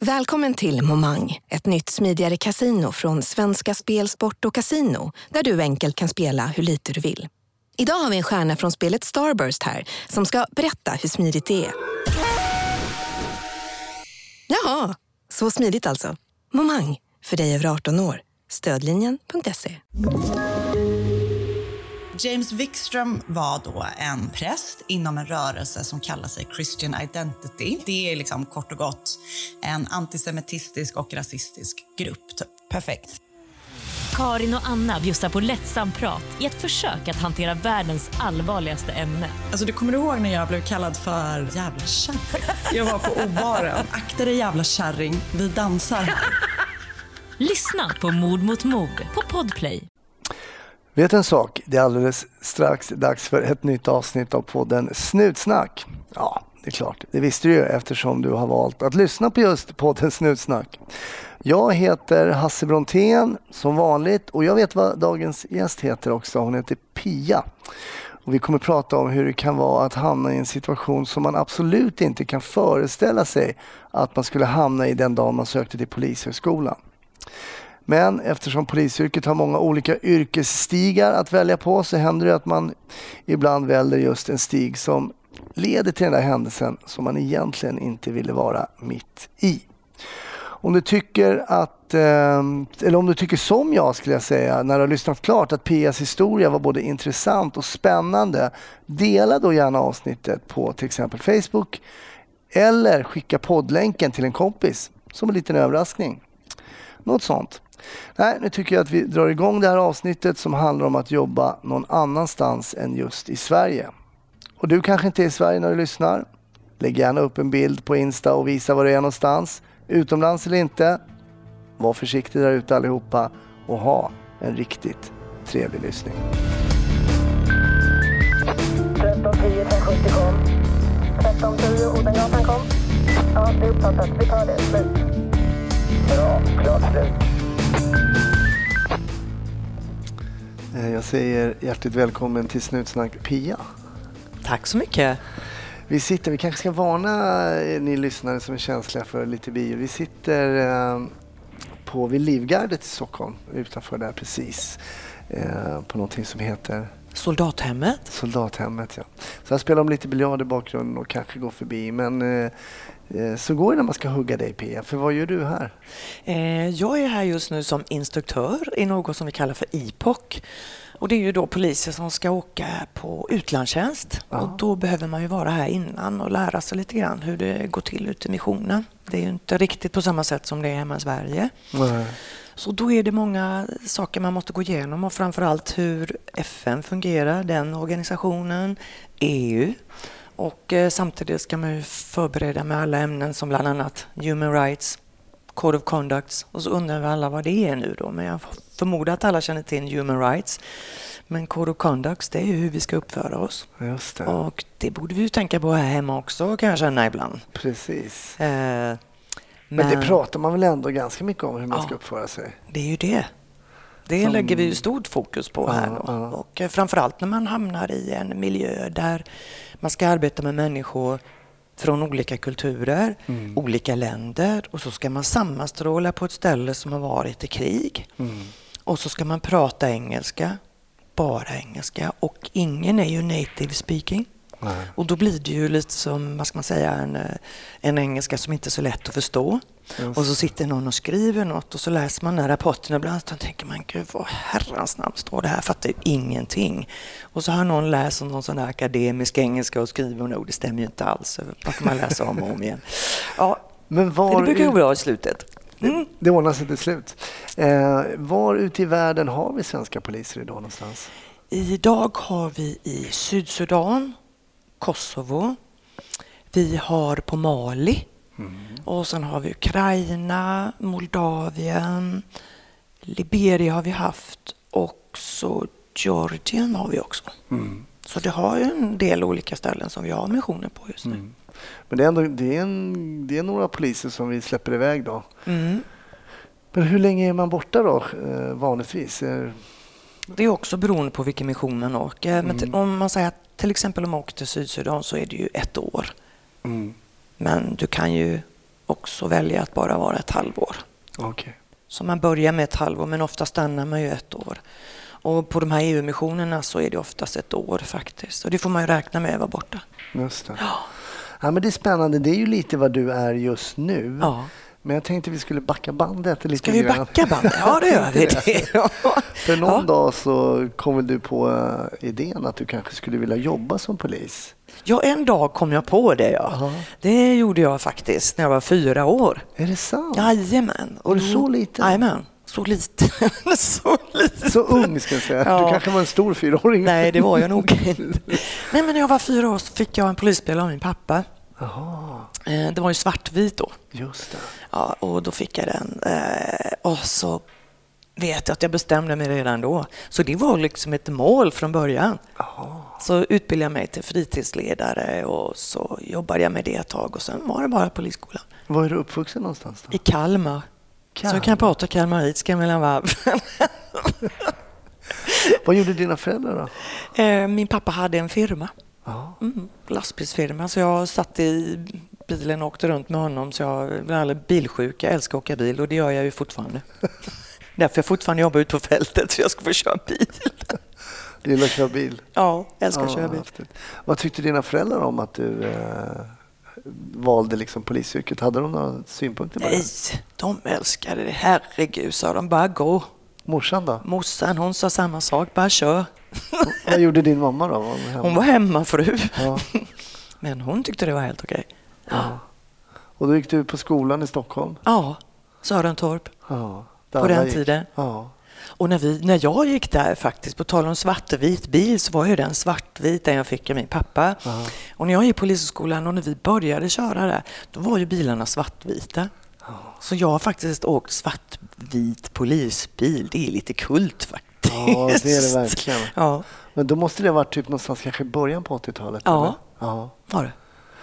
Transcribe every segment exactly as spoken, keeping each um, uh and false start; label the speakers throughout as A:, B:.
A: Välkommen till Momang, ett nytt smidigare casino från Svenska Spel, Sport och Casino, där du enkelt kan spela hur lite du vill. Idag har vi en stjärna från spelet Starburst här som ska berätta hur smidigt det är. Jaha, så smidigt alltså. Momang, för dig över arton år. Stödlinjen punkt se.
B: James Wikström var då en präst inom en rörelse som kallar sig Christian Identity. Det är liksom kort och gott en antisemitistisk och rasistisk grupp. Typ. Perfekt.
C: Karin och Anna bjussar på lättsam prat i ett försök att hantera världens allvarligaste ämne.
B: Alltså, du kommer ihåg när jag blev kallad för jävla kärring? Jag var på obaren. Akta dig jävla kärring, vi dansar.
C: Lyssna på Mord mot mord på Podplay.
D: Vet en sak, det är alldeles strax dags för ett nytt avsnitt av podden Snutsnack. Ja, det är klart, det visste du ju eftersom du har valt att lyssna på just podden Snutsnack. Jag heter Hasse Brontén som vanligt och jag vet vad dagens gäst heter också. Hon heter Pia. Och vi kommer prata om hur det kan vara att hamna i en situation som man absolut inte kan föreställa sig att man skulle hamna i den dag man sökte till polishögskolan. Men eftersom polisyrket har många olika yrkesstigar att välja på så händer det att man ibland väljer just en stig som leder till den där händelsen som man egentligen inte ville vara mitt i. Om du tycker att, eller om du tycker som jag skulle jag säga, när du har lyssnat klart att Pias historia var både intressant och spännande, dela då gärna avsnittet på till exempel Facebook eller skicka poddlänken till en kompis som en liten överraskning. Något sånt. Nej, nu tycker jag att vi drar igång det här avsnittet som handlar om att jobba någon annanstans än just i Sverige. Och du kanske inte är i Sverige när du lyssnar. Lägg gärna upp en bild på Insta och visa var du är någonstans. Utomlands eller inte. Var försiktig där ute allihopa och ha en riktigt trevlig lyssning.
E: tretton tio femhundrasjuttio kom. tretton tio Odengatan kom. Ja, det är uppfattat. Vi tar det. Slut. Bra, klart slut.
D: Jag säger hjärtligt välkommen till Snutsnack Pia.
F: Tack så mycket.
D: Vi sitter, vi kanske ska varna ni lyssnare som är känsliga för lite bio. Vi sitter eh, på vid Livgardet i Stockholm, utanför där precis. Eh, på någonting som heter...
F: Soldathemmet.
D: Soldathemmet, ja. Så jag spelar om lite biljard i bakgrunden och kanske går förbi. Men eh, så går det när man ska hugga dig, Pia. För vad gör du här?
F: Eh, jag är här just nu som instruktör i något som vi kallar för I P O C. Och det är ju då poliser som ska åka på utlandstjänst. Ja. Och då behöver man ju vara här innan och lära sig lite grann hur det går till ute i missionen. Det är ju inte riktigt på samma sätt som det är hemma i Sverige. Nej. Så då är det många saker man måste gå igenom och framförallt hur F N fungerar, den organisationen, E U. Och eh, samtidigt ska man ju förbereda med alla ämnen som bland annat Human Rights, Code of Conduct. Och så undrar vi alla vad det är nu då. Men jag förmodar att alla känner till Human Rights. Men Code of Conduct, det är ju hur vi ska uppföra oss.
D: Just det.
F: Och det borde vi ju tänka på här hemma också, kan jag känna ibland.
D: Precis.
F: Eh, men,
D: men det pratar man väl ändå ganska mycket om hur man
F: ja,
D: ska uppföra sig.
F: Det är ju det. Det
D: Som...
F: lägger vi ju stort fokus på här då.
D: Ja, ja.
F: Och eh, framförallt när man hamnar i en miljö där man ska arbeta med människor från olika kulturer, mm. olika länder och så ska man sammanstråla på ett ställe som har varit i krig. Mm. Och så ska man prata engelska, bara engelska och ingen är ju native speaking. Nej. Och då blir det ju lite som, vad ska man säga, en, en engelska som inte är så lätt att förstå. Just. Och så sitter någon och skriver något och så läser man den här rapporten ibland och tänker man, gud vad herrans namn står det här, fattar ju ingenting. Och så har någon läst någon sån här akademisk engelska och skriver nog, det stämmer ju inte alls. Varför man läser om och om igen. Ja, men var det brukar ju bra i slutet.
D: Mm. Det, det ordnar sig till slut. Eh, var ute i världen har vi svenska poliser idag någonstans?
F: Idag har vi i Sydsudan, Kosovo, vi har på Mali mm. och sen har vi Ukraina, Moldavien, Liberia har vi haft och så Georgien har vi också. Mm. Så det har ju en del olika ställen som vi har missioner på just nu. Mm.
D: Men det är, ändå, det, är en, det är några poliser som vi släpper iväg då. Mm. Men hur länge är man borta då eh, vanligtvis? Är...
F: Det är också beroende på vilken mission man åker. Mm. Men t- om man säger att till exempel om man åker till Sydsudan så är det ju ett år. Mm. Men du kan ju också välja att bara vara ett halvår.
D: Okay.
F: Så man börjar med ett halvår, men ofta stannar man ju ett år. Och på de här E U-missionerna så är det oftast ett år faktiskt. Och det får man ju räkna med att vara borta.
D: Just det.
F: Ja.
D: Ja, men det är spännande. Det är ju lite vad du är just nu.
F: Ja.
D: Men jag tänkte vi skulle backa bandet lite.
F: Ska vi
D: grann.
F: backa bandet? Ja, det gör vi det.
D: För någon
F: Ja.
D: dag så kom väl du på uh, idén att du kanske skulle vilja jobba som polis.
F: Ja, en dag kom jag på det. Ja.
D: Aha.
F: Det gjorde jag faktiskt när jag var fyra år.
D: Är det sant?
F: Jajamän.
D: Var du så liten?
F: Jajamän. Så liten. så liten.
D: Så ung ska jag säga.
F: Ja.
D: Du kanske var en stor fyraåring.
F: Nej, det var jag nog inte. Nej, men när jag var fyra år så fick jag en polisbil av min pappa.
D: Jaha,
F: Eh, Det var ju svartvit då.
D: just det.
F: Ja, och då fick jag den. Eh, Och så vet jag att jag bestämde mig redan då. Så det var liksom ett mål från början.
D: Jaha.
F: Så utbildade jag mig till fritidsledare och så jobbade jag med det ett tag. Och sen var det bara polisskolan.
D: Var är du uppvuxen någonstans då?
F: I Kalmar.
D: Kalmar.
F: Så jag kan prata kalmaritiska mellan varven.
D: Vad gjorde dina föräldrar då?
F: Eh, Min pappa hade en firma.
D: Ja.
F: Mm, lastbilsfirma. Så jag satt i bilen och åkte runt med honom. Så jag blev alldeles bilsjuk. Jag älskar att åka bil och det gör jag ju fortfarande. Därför jag fortfarande jobbar ute på fältet så jag ska få köra bil.
D: Du gillar att köra bil?
F: Ja, jag älskar att
D: Ja,
F: köra bil.
D: häftigt. Vad tyckte dina föräldrar om att du eh, valde liksom polisyrket? Hade de några synpunkter på det?
F: Nej, de älskade det. Herregud, sa de. Bara gå.
D: Morsan då?
F: Morsan, hon sa samma sak. Bara kör.
D: Vad gjorde din mamma då? Var hon hemma?
F: Hon var hemmafru.
D: Ja.
F: Men hon tyckte det var helt okej.
D: Ja. Och då gick du på skolan i Stockholm?
F: Ja, Sörentorp.
D: Ja.
F: På
D: Där
F: den
D: jag gick.
F: tiden.
D: Ja.
F: Och när, vi, när jag gick där faktiskt, på tal om svartvit bil, så var ju den svartvit den jag fick av min pappa.
D: Aha.
F: Och när jag gick på polisskolan och när vi började köra där, då var ju bilarna svartvita. Så jag har faktiskt åkt svartvit polisbil. Det är lite kult faktiskt.
D: Ja, det är det verkligen.
F: Ja,
D: Men då måste det ha varit typ någonstans kanske i början på åttiotalet?
F: Ja.
D: Eller? Ja.
F: var det.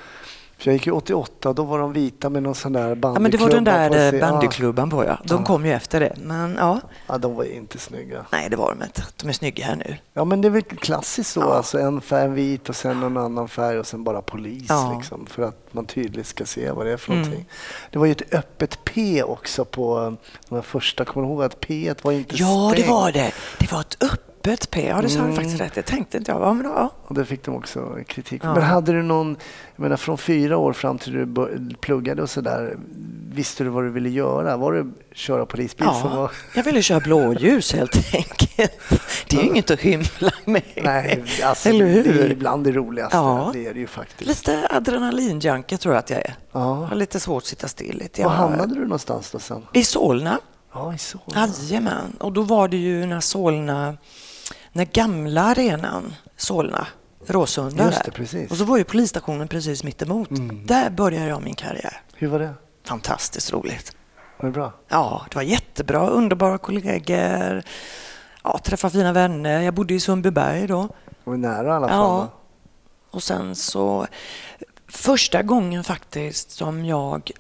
D: För jag gick ju åttioåtta, då var de vita med någon sån där bandyklubba.
F: Ja, men det var den där
D: på sig.
F: bandyklubban på, ja. De
D: Ja.
F: kom ju efter det. Men ja,
D: Ja, de var inte snygga.
F: nej det var de inte. De är snygga här nu.
D: Ja, men det är väl klassiskt så.
F: Ja.
D: Alltså en färg vit och sen en annan färg och sen bara polis.
F: Ja.
D: Liksom, för att man tydligt ska se vad det är för
F: Mm.
D: någonting. Det var ju ett öppet P också på de här första. Kommer du ihåg att P ett var inte
F: Ja,
D: stängt?
F: det var det. Det var ett öppet P. Ja, det sa du
D: Mm.
F: faktiskt rätt. Det tänkte inte jag. Ja, men ja.
D: Och det fick de också kritik.
F: Ja.
D: Men hade du någon, jag menar från fyra år fram till du bör- pluggade och sådär, visste du vad du ville göra? Var det köra polisbil som
F: Ja,
D: var...
F: jag ville köra blåljus helt enkelt. Det är ju inget att hymla med.
D: Nej, alltså,
F: Eller hur?
D: det är ibland det roligaste.
F: Ja.
D: Det är det ju faktiskt.
F: Lite adrenalinjunkie tror jag att jag är.
D: Ja.
F: Jag har lite svårt att sitta still. Lite.
D: Var
F: Jag-
D: hamnade du någonstans då sen?
F: I Solna.
D: Ja, i Solna.
F: Jajamän. Och då var det ju när Solna, när gamla arenan Solna, Råsunda
D: Just det,
F: där.
D: precis.
F: Och så var ju polisstationen precis mitt emot.
D: Mm.
F: Där började jag min karriär.
D: Hur var det?
F: Fantastiskt roligt.
D: Var det bra?
F: Ja, det var jättebra. Underbara kollegor. Ja, träffa fina vänner. Jag bodde i Sundbyberg då.
D: Var det nära i alla fall?
F: Ja.
D: va?
F: Och sen så första gången faktiskt som jag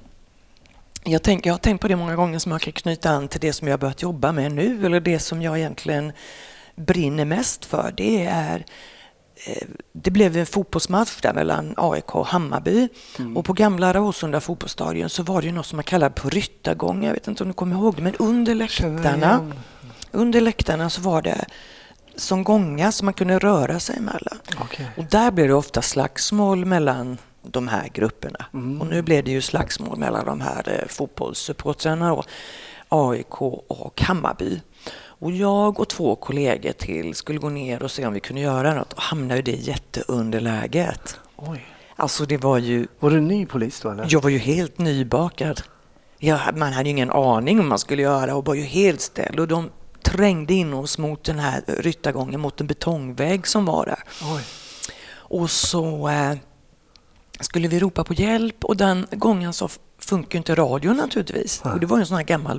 F: jag, tänk, jag har tänkt på det många gånger som jag kan knyta an till det som jag har börjat jobba med nu eller det som jag egentligen brinner mest för. Det är eh, det blev en fotbollsmatch där mellan A I K och Hammarby
D: Mm.
F: och på gamla Råsunda fotbollsstadion så var det ju något som man kallar på ryttargång. Jag vet inte om du kommer ihåg det, men under
D: Känner
F: läktarna
D: igen.
F: under läktarna så var det som gångar som man kunde röra sig emellan.
D: Okej.
F: Och där blev det ofta slagsmål mellan de här grupperna.
D: Mm.
F: Och nu blev det ju slagsmål mellan de här eh, fotbollssupportrarna då, A I K och Hammarby. Och jag och två kollegor till skulle gå ner och se om vi kunde göra något och hamnade i det jätteunderläget.
D: Oj.
F: Alltså det var ju,
D: Var du ny polis då eller?
F: jag var ju helt nybakad. Jag, man hade ju ingen aning om man skulle göra och var ju helt ställd. Och de trängde in oss mot den här ryttargången, mot en betongvägg som var där.
D: Oj.
F: Och så eh, skulle vi ropa på hjälp och den gången så funkar inte radion naturligtvis.
D: Nej.
F: Och det var ju en sån här gammal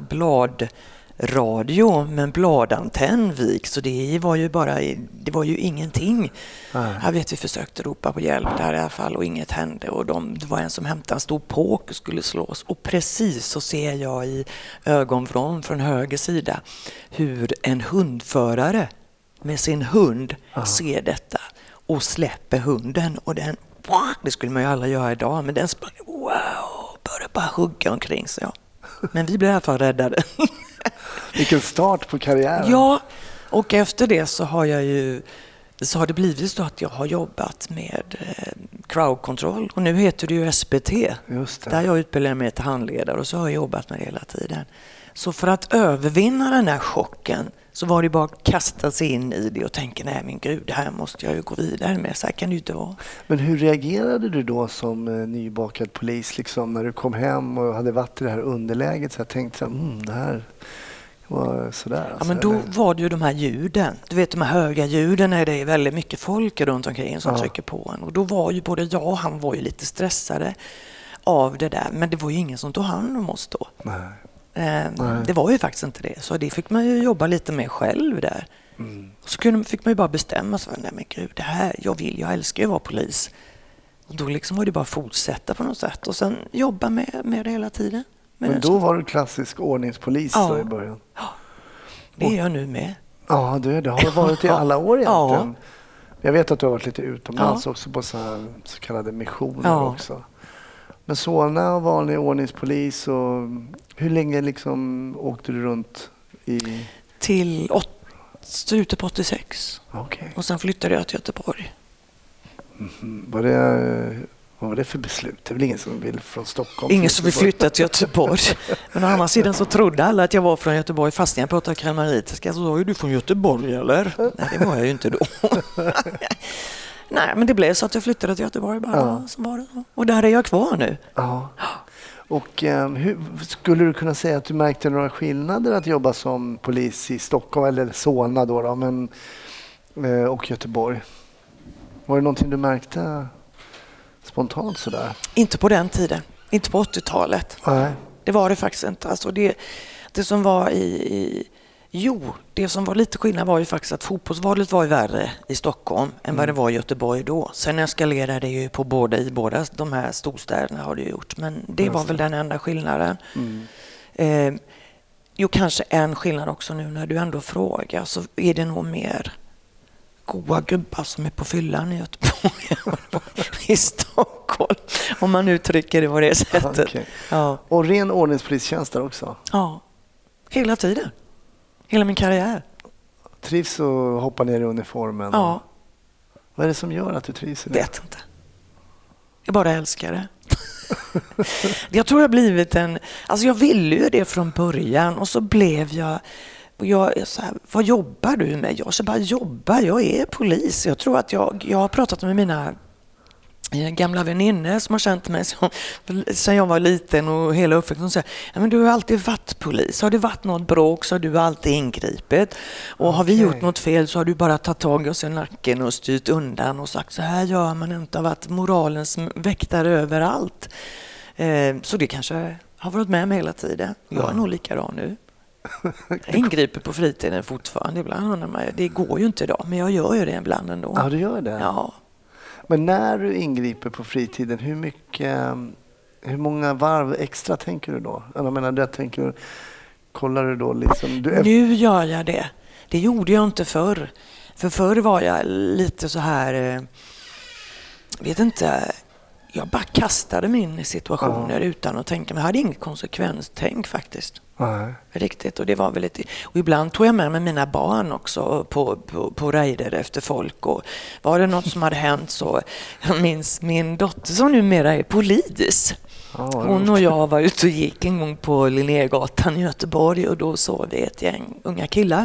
F: bladradio med en bladantennvik så det var ju bara, det var ju ingenting.
D: Nej.
F: Jag vet vi försökte ropa på hjälp där i alla fall och inget hände och de, det var en som hämtade en stor påk och skulle slås och precis så ser jag i ögonvrån från höger sida hur en hundförare med sin hund
D: Aha.
F: ser detta och släpper hunden och den, det skulle man ju alla göra idag, men den sprang wow, började bara hugga omkring sig. Ja. Men vi blev i alla fall räddade.
D: Vilken start på karriären.
F: Ja, och efter det så har jag ju så har det blivit så att jag har jobbat med eh, crowd control och nu heter det ju S B T.
D: Just det.
F: Där jag utbildade mig till handledare och så har jag jobbat med det hela tiden. Så för att övervinna den här chocken så var det bara att kasta sig in i det och tänka, nej men gud, det här måste jag ju gå vidare med, så här kan det ju inte vara.
D: Men hur reagerade du då som eh, nybakad polis liksom, när du kom hem och hade varit i det här underläget? Så jag tänkte så här, mm, det här var sådär.
F: Ja,
D: alltså,
F: men då
D: eller?
F: var det ju de här ljuden. Du vet, de här höga ljuden när det är väldigt mycket folk runt omkring som
D: Ja.
F: trycker på en. Och då var ju både jag och han var ju lite stressade av det där. Men det var ju ingen som tog hand om oss då.
D: Nej.
F: Eh,
D: Nej.
F: det var ju faktiskt inte det. Så det fick man ju jobba lite med själv där.
D: Mm.
F: Och så kunde, fick man ju bara bestämma sig. Nej men gud, det här, jag vill, jag älskar ju att vara polis. Och då liksom var det bara att fortsätta på något sätt. Och sen jobba med, med det hela tiden. Med
D: Men
F: det.
D: då var du klassisk ordningspolis
F: Ja.
D: då i början?
F: Det är jag nu med.
D: Ja, det, det har det varit i alla år egentligen.
F: Ja.
D: Jag vet att du har varit lite utomlands
F: Ja.
D: också på så, här, så kallade missioner
F: Ja.
D: också. Men Solna och vanlig ordningspolis, och hur länge liksom åkte du runt i...
F: Till åt, slutet på åttiosex.
D: Okej.
F: Och sen flyttade jag till Göteborg.
D: Mm. Var det, vad var det för beslut? Det är väl ingen som vill från Stockholm?
F: Ingen
D: till
F: som vill
D: Göteborg?
F: flytta till Göteborg. Men å andra sidan så trodde alla att jag var från Göteborg fast jag pratade kalmaritiska. Så sa ju du från Göteborg eller? Nej, det var jag ju inte då. Nej, men det blev så att jag flyttade till Göteborg bara.
D: Ja.
F: Så var det så. Och där är jag kvar nu.
D: Ja. Och eh, hur, skulle du kunna säga att du märkte några skillnader att jobba som polis i Stockholm eller Solna då, då men, eh, och Göteborg? Var det någonting du märkte spontant sådär?
F: Inte på den tiden. Inte på åttiotalet.
D: Nej.
F: Det var det faktiskt inte. Alltså det, det som var i, i... Jo, det som var lite skillnad var ju faktiskt att fotbollsvalet var ju värre i Stockholm än
D: Mm.
F: vad det var i Göteborg då. Sen eskalerade det ju på båda, i båda de här storstäderna har det gjort. Men det var väl den enda skillnaden.
D: Mm.
F: Eh, jo, kanske en skillnad också nu när du ändå frågar så är det nog mer goa gubbar som är på fyllan i Göteborg än vad det var i Stockholm. Om man uttrycker det på det sättet.
D: Okej.
F: Ja.
D: Och ren ordningspolistjänst där också?
F: Ja, hela tiden. Hela min karriär.
D: Trivs och hoppa ner i uniformen?
F: Ja,
D: Vad är det som gör att du trivs i det?
F: vet inte. Jag bara älskar det. Jag tror jag har blivit en... Alltså jag ville ju det från början och så blev jag... Och jag är så här, vad jobbar du med? Jag så bara jobba, jag är polis. Jag tror att jag, jag har pratat med mina gamla väninnor som har känt mig som, sen jag var liten och hela uppväxten. Så ja, men du har alltid varit polis. Har det varit något bråk så har du alltid ingripit. Och okay. Har vi gjort något fel så har du bara tagit tag i oss i nacken och styrt undan och sagt så här gör man inte. Har varit moralens väktare överallt. Eh, så det kanske har varit med mig hela tiden. Jag är ja. nog likadan nu. Jag ingriper på fritiden fortfarande ibland. Det går ju inte idag, men jag gör ju det ibland ändå.
D: Ja, du gör det?
F: Ja.
D: Men när du ingriper på fritiden, hur mycket, hur många varv extra tänker du då? Jag menar, det tänker du, kollar du då liksom... Du är...
F: Nu gör jag det. Det gjorde jag inte förr. För förr var jag lite så här, vet inte, jag bara kastade mig in i situationer ja. utan att tänka. Men jag hade inget konsekvenstänk faktiskt.
D: Nej.
F: Riktigt. Och det var väl lite... Och ibland tog jag med mig mina barn också på, på, på raider efter folk. Och var det något som hade hänt så... Jag minns min dotter som numera är polis. Ja, hon och jag var ute och gick en gång på Linnégatan i Göteborg och då såg vi ett gäng unga killar.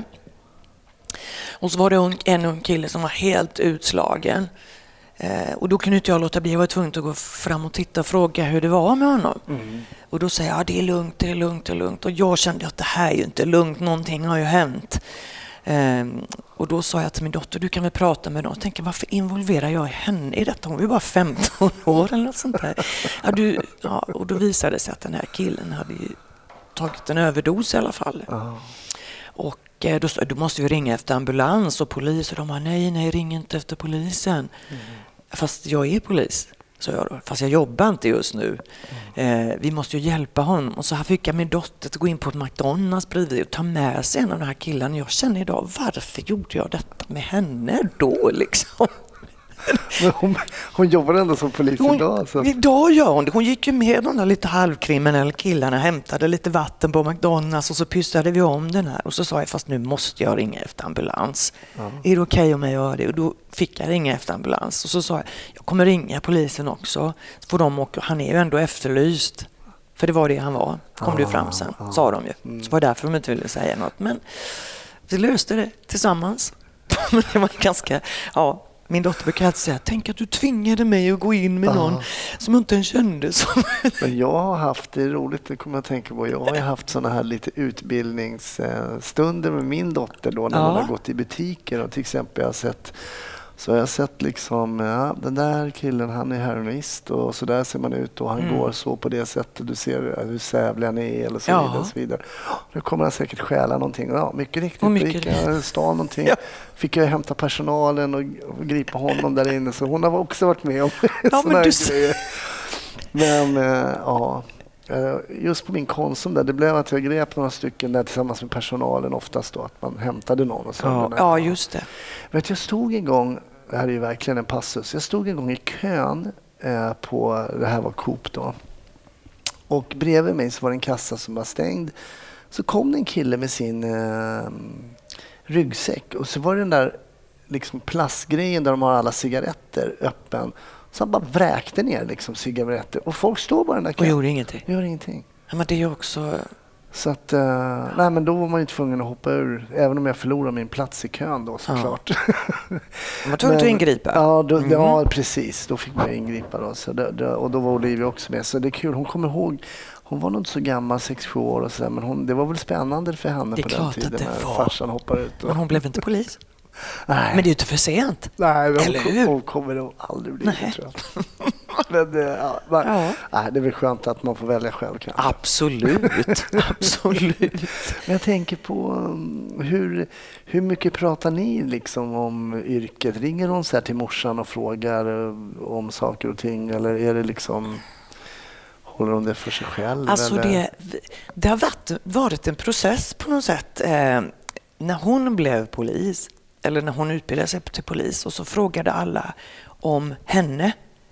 F: Och så var det en ung kille som var helt utslagen. Eh, och då kunde inte jag låta bli, jag var tvungen att gå fram och titta och fråga hur det var med honom. Mm. Och då säger jag, ja, det är lugnt, det är lugnt, det är lugnt. Och jag kände att det här är ju inte lugnt, någonting har ju hänt. Eh, och då sa jag till min dotter, du kan väl prata med dem. Och tänkte, varför involverar jag henne i detta? Hon var ju bara femton år eller något sånt där. Ja, du, ja, och då visade det sig att den här killen hade ju tagit en överdos i alla fall. Oh. Och Då, då måste vi ringa efter ambulans och polis. Och de bara, nej, nej, ring inte efter polisen. Mm. Fast jag är polis, så jag då. Fast jag jobbar inte just nu. Mm. Eh, vi måste ju hjälpa honom. Och så här fick jag min dotter att gå in på ett McDonalds bredvid och ta med sig en av den här killen. Jag känner idag, varför gjorde jag detta med henne då liksom?
D: Men hon, hon jobbar ändå som polis
F: hon,
D: idag. Så.
F: Idag gör hon det. Hon gick ju med de där lite halvkriminella killarna, hämtade lite vatten på McDonalds och så pystade vi om den här. Och så sa jag, fast nu måste jag ringa efter ambulans. Ja. Är det okej om jag gör det? Och då fick jag ringa efter ambulans. Och så sa jag, jag kommer ringa polisen också. Så får de åka. Han är ju ändå efterlyst. För det var det han var. Kom ah, du fram sen, ah, sa de ju. Mm. Så var det därför de inte ville säga något. Men vi löste det tillsammans. Det var ganska, ja, min dotter brukar alltid säga, tänk att du tvingade mig att gå in med någon ah. som inte ens kände som. Men
D: jag har haft, det är roligt, det kommer jag att tänka på, jag har haft såna här lite utbildningsstunder med min dotter då när ah. hon har gått i butiker och till exempel jag har sett Så jag har sett liksom, ja, den där killen, han är heroinist och så där ser man ut och han mm. går så på det sättet. Du ser hur sävlig han är eller så ja. vidare. Och så vidare. Nu kommer han säkert stjäla någonting. Ja, mycket riktigt. Och mycket gick jag stal någonting. Ja. Fick jag hämta personalen och, och gripa honom där inne. Så hon har också varit med om ja, såna här du... grejer. Men äh, ja, just på min Konsum där, det blev att jag grep några stycken där tillsammans med personalen oftast då, att man hämtade någon och så.
F: Ja, ja, just det.
D: Vet, jag stod en gång, det här är ju verkligen en passus, jag stod en gång i kön eh, på, det här var Coop då, och bredvid mig så var det en kassa som var stängd. Så kom det en kille med sin eh, ryggsäck och så var det den där liksom plastgrejen där de har alla cigaretter öppen. Så han bara vräkte ner liksom cigaretter. Och folk står bara där.
F: Och gjorde ingenting.
D: Gjorde ingenting.
F: Ja, men det är ju också...
D: Så att, uh, nej men då var man ju tvungen att hoppa ur. Även om jag förlorade min plats i kön då såklart.
F: Ja. Man var tvungen att ingripa.
D: Ja, då, mm. ja, precis. Då fick man ingripa då. Så det, det, och då var Olivia också med. Så det är kul. Hon kommer ihåg, hon var nog inte så gammal, sex sju år och sådär. Men hon, det var väl spännande för henne på den tiden. Det är klart att det var. Farsan hoppade ut. Och...
F: Men hon blev inte polis. Nej. Men det är ju inte för sent.
D: Nej, men
F: eller
D: hon,
F: hur?
D: Hon kommer nog aldrig bli det, tror jag. Men, ja, men ja. Nej, det är väl skönt att man får välja själv kanske.
F: Absolut, absolut.
D: Men jag tänker på hur, hur mycket pratar ni liksom om yrket? Ringer hon så här till morsan och frågar om saker och ting? Eller är det liksom... Håller hon det för sig själv?
F: Alltså
D: eller?
F: Det, det har varit, varit en process på något sätt. Eh, när hon blev polis, eller när hon utbildade sig till polis, och så frågade alla om henne,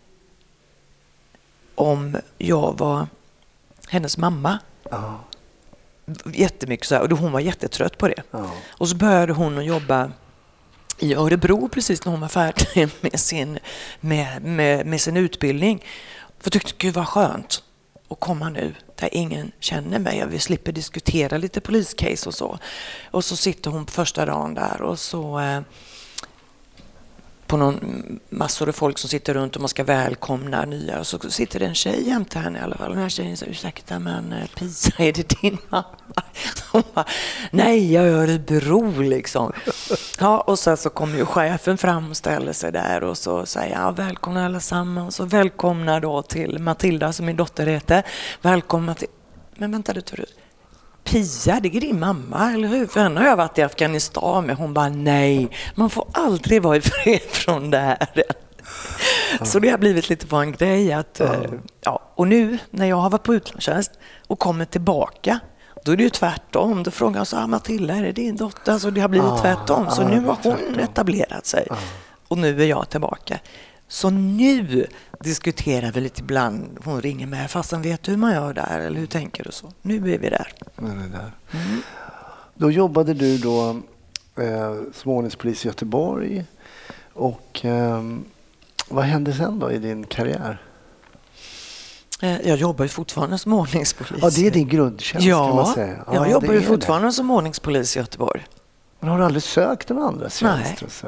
F: om jag var hennes mamma.
D: Oh.
F: Jättemycket så här, och hon var jättetrött på det.
D: Oh.
F: Och så började hon att jobba i Örebro precis när hon var färdig med sin, med, med, med sin utbildning. För jag tyckte, gud vad skönt att komma nu där ingen känner mig. Vi slipper diskutera lite poliscase och så. Och så sitter hon på första dagen där och så eh, på någon massor av folk som sitter runt och man ska välkomna nya. Och så sitter det en tjej jämte henne i alla fall. Den här tjejen säger, ursäkta men Pisa, är det din mamma? Hon bara, nej jag är Örebro liksom. Ja, och sen så kommer ju chefen fram och ställer sig där och så säger ja, välkomna allesammans och välkomna då till Matilda som min dotter heter. Välkomna till, men vänta du tror du. Pia, det är din mamma, eller hur? För henne har jag varit i Afghanistan med. Hon bara, nej, man får aldrig vara ifred från det här. Ja. Så det har blivit lite på en grej. Att, ja. Ja, och nu, när jag har varit på utlandstjänst och kommer tillbaka, då är det ju tvärtom. Då frågar jag så här, Matilda, är det din dotter? Så det har blivit ah, tvärtom. Så ah, nu har hon tvärtom. etablerat sig. Ah. Och nu är jag tillbaka. Så nu diskuterar vi lite ibland. Hon ringer mig, fast han vet hur man gör där. Eller hur tänker du så? Nu är vi där.
D: Men är där. Mm. Då jobbade du då eh, som ordningspolis i Göteborg. Och eh, vad hände sen då i din karriär?
F: Jag jobbar ju fortfarande som ordningspolis.
D: Ja, det är din grundtjänst
F: ja,
D: kan man säga. Ja,
F: jag jobbar ju fortfarande det. som ordningspolis i Göteborg.
D: Men har du aldrig sökt en andra tjänst? Nej.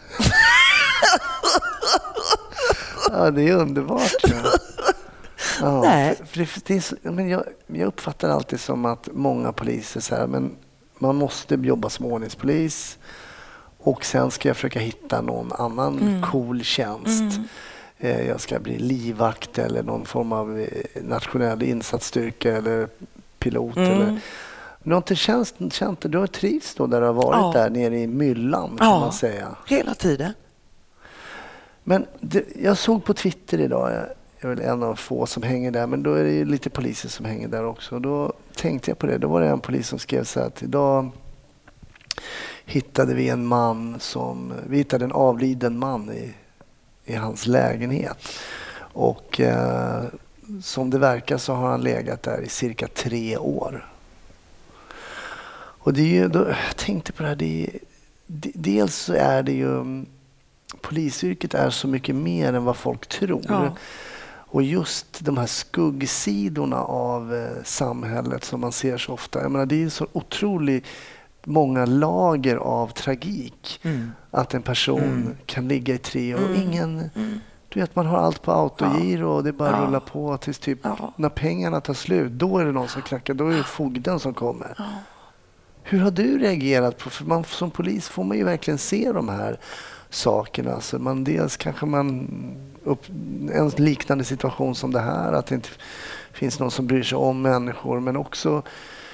D: Ja, det är underbart. Ja. Ja,
F: Nej.
D: För, för det, det är så, men jag, jag uppfattar alltid som att många poliser så här, men man måste jobba som ordningspolis och sen ska jag försöka hitta någon annan mm. cool tjänst. Mm. Eh, jag ska bli livvakt eller någon form av nationell insatsstyrka eller pilot. Mm. Eller, du har inte känt, känt du har trivts då där du har varit ja. där nere i myllan kan
F: ja.
D: man säga.
F: Hela tiden.
D: Men det, jag såg på Twitter idag, jag är väl en av få som hänger där, men då är det ju lite poliser som hänger där också. Då tänkte jag på det, då var det en polis som skrev så här att idag hittade vi en man som, vi hittade en avliden man i i hans lägenhet. Och eh, som det verkar så har han legat där i cirka tre år. Och det är ju, då, jag tänkte på det här, det är, det, dels så är det ju, polisyrket är så mycket mer än vad folk tror. Ja. Och just de här skuggsidorna av eh, samhället som man ser så ofta. Jag menar, det är så otroligt många lager av tragik. Mm. Att en person mm. kan ligga i tre år och mm. ingen... Mm. Du vet, man har allt på autogiro och det bara ja. rullar på tills typ ja. när pengarna tar slut. Då är det någon som klackar. Då är det fogden som kommer. Ja. Hur har du reagerat på? För man, som polis får man ju verkligen se de här sakerna. Så man, dels kanske man upp en liknande situation som det här. Att det inte finns någon som bryr sig om människor. Men också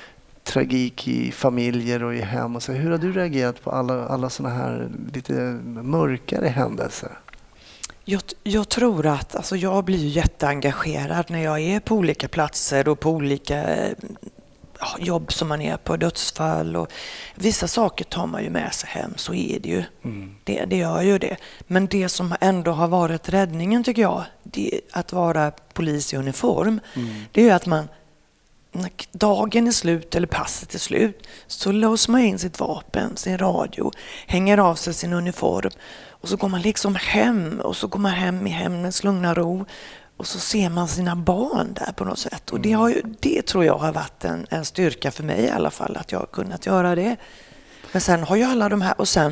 D: tragik i familjer och i hem. Och så, hur har du reagerat på alla, alla såna här lite mörkare händelser?
F: Jag, jag tror att alltså jag blir jätteengagerad när jag är på olika platser och på olika ja, jobb som man är på, dödsfall. Och vissa saker tar man ju med sig hem, så är det ju. Mm. Det, det gör ju det. Men det som ändå har varit räddningen tycker jag, det, att vara polis i uniform, mm. det är ju att man när dagen är slut eller passet är slut så låser man in sitt vapen, sin radio, hänger av sig sin uniform och så går man liksom hem och så går man hem i hemmets lugna ro och så ser man sina barn där på något sätt. Och det, har ju, det tror jag har varit en, en styrka för mig i alla fall, att jag har kunnat göra det. Men sen har ju alla de här, och sen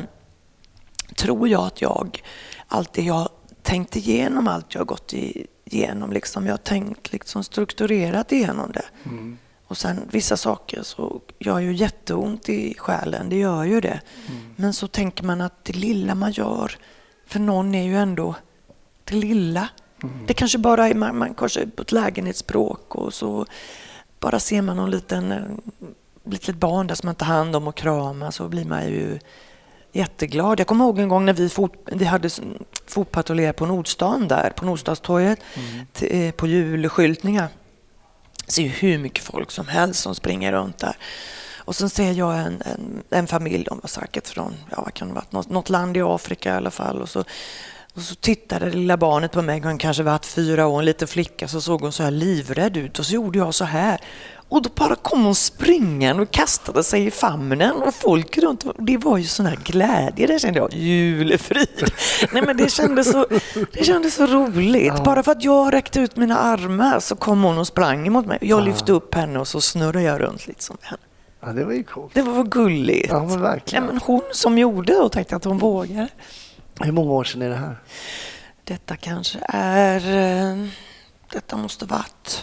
F: tror jag att jag alltid jag tänkt igenom allt jag har gått igenom. Liksom. Jag har tänkt liksom strukturerat igenom det. Mm. Och sen vissa saker så gör ju jätteont i själen, det gör ju det. Mm. Men så tänker man att det lilla man gör, för någon är ju ändå det lilla. Mm. Det kanske bara är, man, man kanske är på ett lägenhetsbråk och så bara ser man någon liten litet barn där som man tar hand om och kramar, så blir man ju jätteglad. Jag kommer ihåg en gång när vi, fot, vi hade fotpatrullerat på Nordstan där, på Nordstadstorget, mm. t- på julskyltningar. Det ser ju hur mycket folk som helst som springer runt där. Och sen ser jag en, en, en familj, de var säkert från, ja, vad kan det vara, något, något land i Afrika i alla fall. Och så, och så tittade det lilla barnet på mig, hon kanske varit fyra år, en liten flicka, så såg hon så här livrädd ut. Och så gjorde jag så här. Och då bara kom hon springen och kastade sig i famnen och folk runt. Det var ju sån här glädje, det kände jag, julefrid. Nej, men det kändes så, det kändes så roligt. Ja. Bara för att jag räckte ut mina armar så kom hon och sprang emot mig. Jag lyfte upp henne och så snurrade jag runt lite som henne.
D: Ja, det var ju coolt.
F: Det var gulligt.
D: Ja, men verkligen.
F: Ja, men hon som gjorde och tänkte att hon vågade.
D: Hur många år sedan är det här?
F: Detta kanske är... Detta måste varit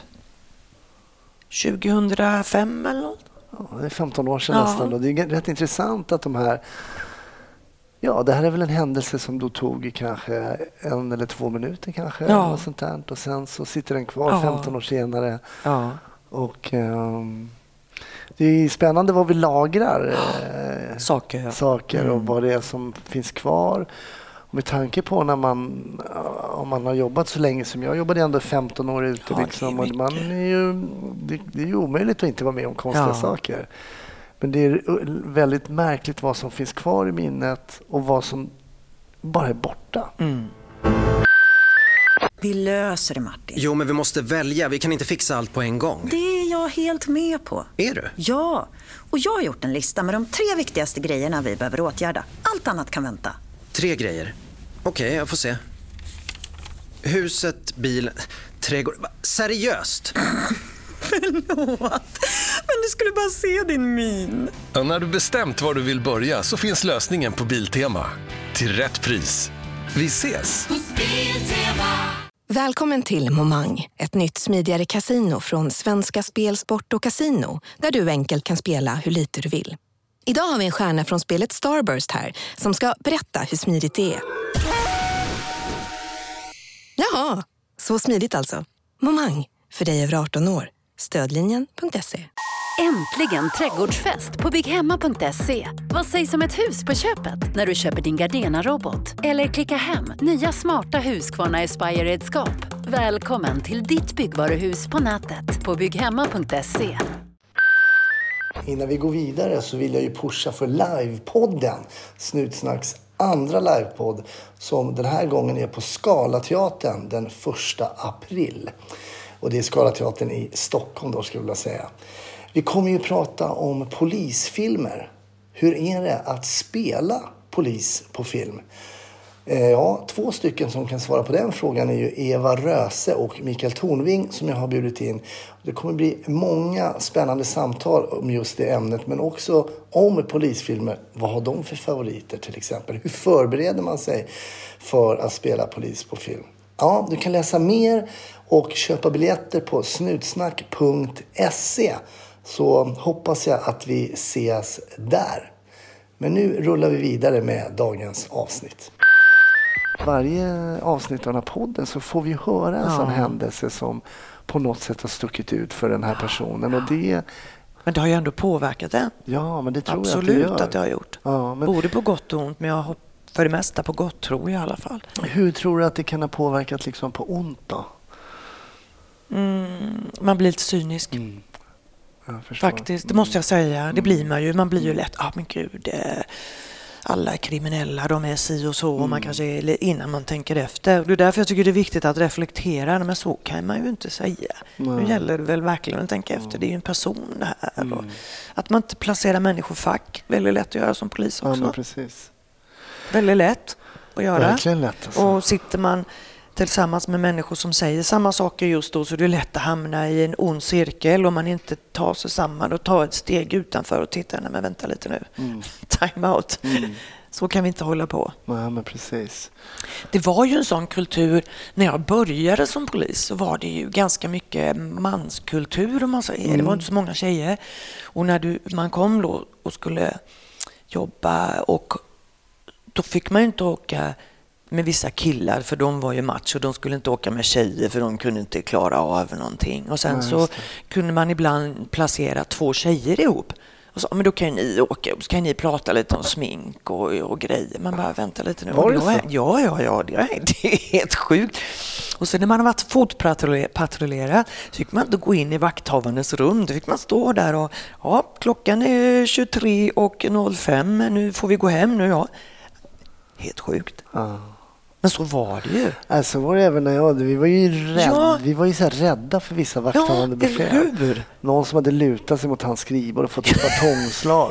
F: tjugohundrafem eller något.
D: Ja, det är femton år sedan
F: ja.
D: nästan. Och det är rätt intressant att de här... Ja, det här är väl en händelse som då tog kanske en eller två minuter kanske. Ja. Och, sånt där. Och sen så sitter den kvar ja. femton år senare. Ja. Och... Um, det är spännande vad vi lagrar. Eh,
F: saker. Ja.
D: Saker mm. och vad det är som finns kvar. Och med tanke på när man, om man har jobbat så länge som jag jobbade ändå femton år ute. Ja, liksom, och man är ju, det, det är ju omöjligt att inte vara med om konstiga ja. saker. Men det är väldigt märkligt vad som finns kvar i minnet och vad som bara är borta. Mm.
G: Vi löser det, Martin.
H: Jo, men vi måste välja. Vi kan inte fixa allt på en gång.
G: Det är jag helt med på.
H: Är du?
G: Ja, och jag har gjort en lista med de tre viktigaste grejerna vi behöver åtgärda. Allt annat kan vänta.
H: Tre grejer? Okej, okay, jag får se. Huset, bilen, trädgård... Seriöst?
G: Förlåt, men du skulle bara se din min.
I: Ja, när du bestämt var du vill börja så finns lösningen på Biltema. Till rätt pris. Vi ses!
A: Välkommen till Momang, ett nytt smidigare kasino från Svenska Spel, Sport och Casino, där du enkelt kan spela hur lite du vill. Idag har vi en stjärna från spelet Starburst här som ska berätta hur smidigt det är. Jaha, så smidigt alltså. Momang, för dig över arton år. Stödlinjen punkt se.
J: Äntligen trädgårdsfest på bygghemma punkt se. Vad sägs om ett hus på köpet när du köper din Gardena-robot? Eller klicka hem nya smarta Husqvarna Aspire-redskap. Välkommen till ditt byggvaruhus på nätet på bygghemma punkt se.
D: Innan vi går vidare så vill jag ju pusha för livepodden Snutsnacks andra livepodd som den här gången är på Scalateatern den första april. Och det är Scalateatern i Stockholm då, skulle jag vilja säga. Vi kommer ju prata om polisfilmer. Hur är det att spela polis på film? Ja, två stycken som kan svara på den frågan är ju Eva Röse och Mikael Tornving som jag har bjudit in. Det kommer bli många spännande samtal om just det ämnet, men också om polisfilmer. Vad har de för favoriter till exempel? Hur förbereder man sig för att spela polis på film? Ja, du kan läsa mer och köpa biljetter på snutsnack punkt se, så hoppas jag att vi ses där. Men nu rullar vi vidare med dagens avsnitt. Varje avsnitt av den här podden så får vi höra en ja. sån händelse som på något sätt har stuckit ut för den här personen. Och det...
F: Men det har ju ändå påverkat den.
D: Ja, men det tror
F: Absolut
D: jag att det gör.
F: att det har gjort.
D: Ja, men...
F: Både på gott och ont, men jag har för det mesta på gott, tror jag i alla fall.
D: Hur tror du att det kan ha påverkat liksom på ont då?
F: Mm, man blir lite cynisk.
D: Mm.
F: Faktiskt, det måste jag säga. Det blir man ju. Man blir ju lätt, ja ah, men gud, eh, alla är kriminella, de är si och så. Mm. Och man kanske är, innan man tänker efter. Det är därför jag tycker det är viktigt att reflektera. Men så kan man ju inte säga. Mm. Nu gäller det väl verkligen att tänka efter. Det är ju en person det här. Mm. Att man inte placerar människor fack. Väldigt lätt att göra som polis också.
D: Ja, men precis.
F: Väldigt lätt att göra.
D: Verkligen lätt alltså.
F: Och sitter man tillsammans med människor som säger samma saker just då, så det är lätt att hamna i en ond cirkel om man inte tar sig samman och tar ett steg utanför och tittar, nej men vänta lite nu. Mm. Time out. Mm. Så kan vi inte hålla på.
D: Ja, men precis.
F: Det var ju en sån kultur, när jag började som polis så var det ju ganska mycket manskultur om man säger. Mm. Det var inte så många tjejer. Och när du, man kom då och skulle jobba, och då fick man ju inte åka med vissa killar, för de var ju macho, de skulle inte åka med tjejer för de kunde inte klara av någonting. Och sen ja, så kunde man ibland placera två tjejer ihop. Och så, men då kan ju ni åka upp, så kan ni prata lite om smink och, och grejer. Man bara, vänta lite nu.
D: Var det så?
F: Ja, ja, ja, det är, det är helt sjukt. Och så när man har varit fotpatrullerat så fick man inte gå in i vakthavarens rum. Då fick man stå där och, ja, klockan är tjugotre och noll fem, nu får vi gå hem nu, ja. Helt sjukt. Ja. Men så var det ju.
D: Alltså var det även när jag, vi var ju rädda, ja. vi var ju så här rädda för vissa vakthavande
F: ja,
D: befäl. Någon som hade lutat sig mot hans skrivbord och fått ett batongslag.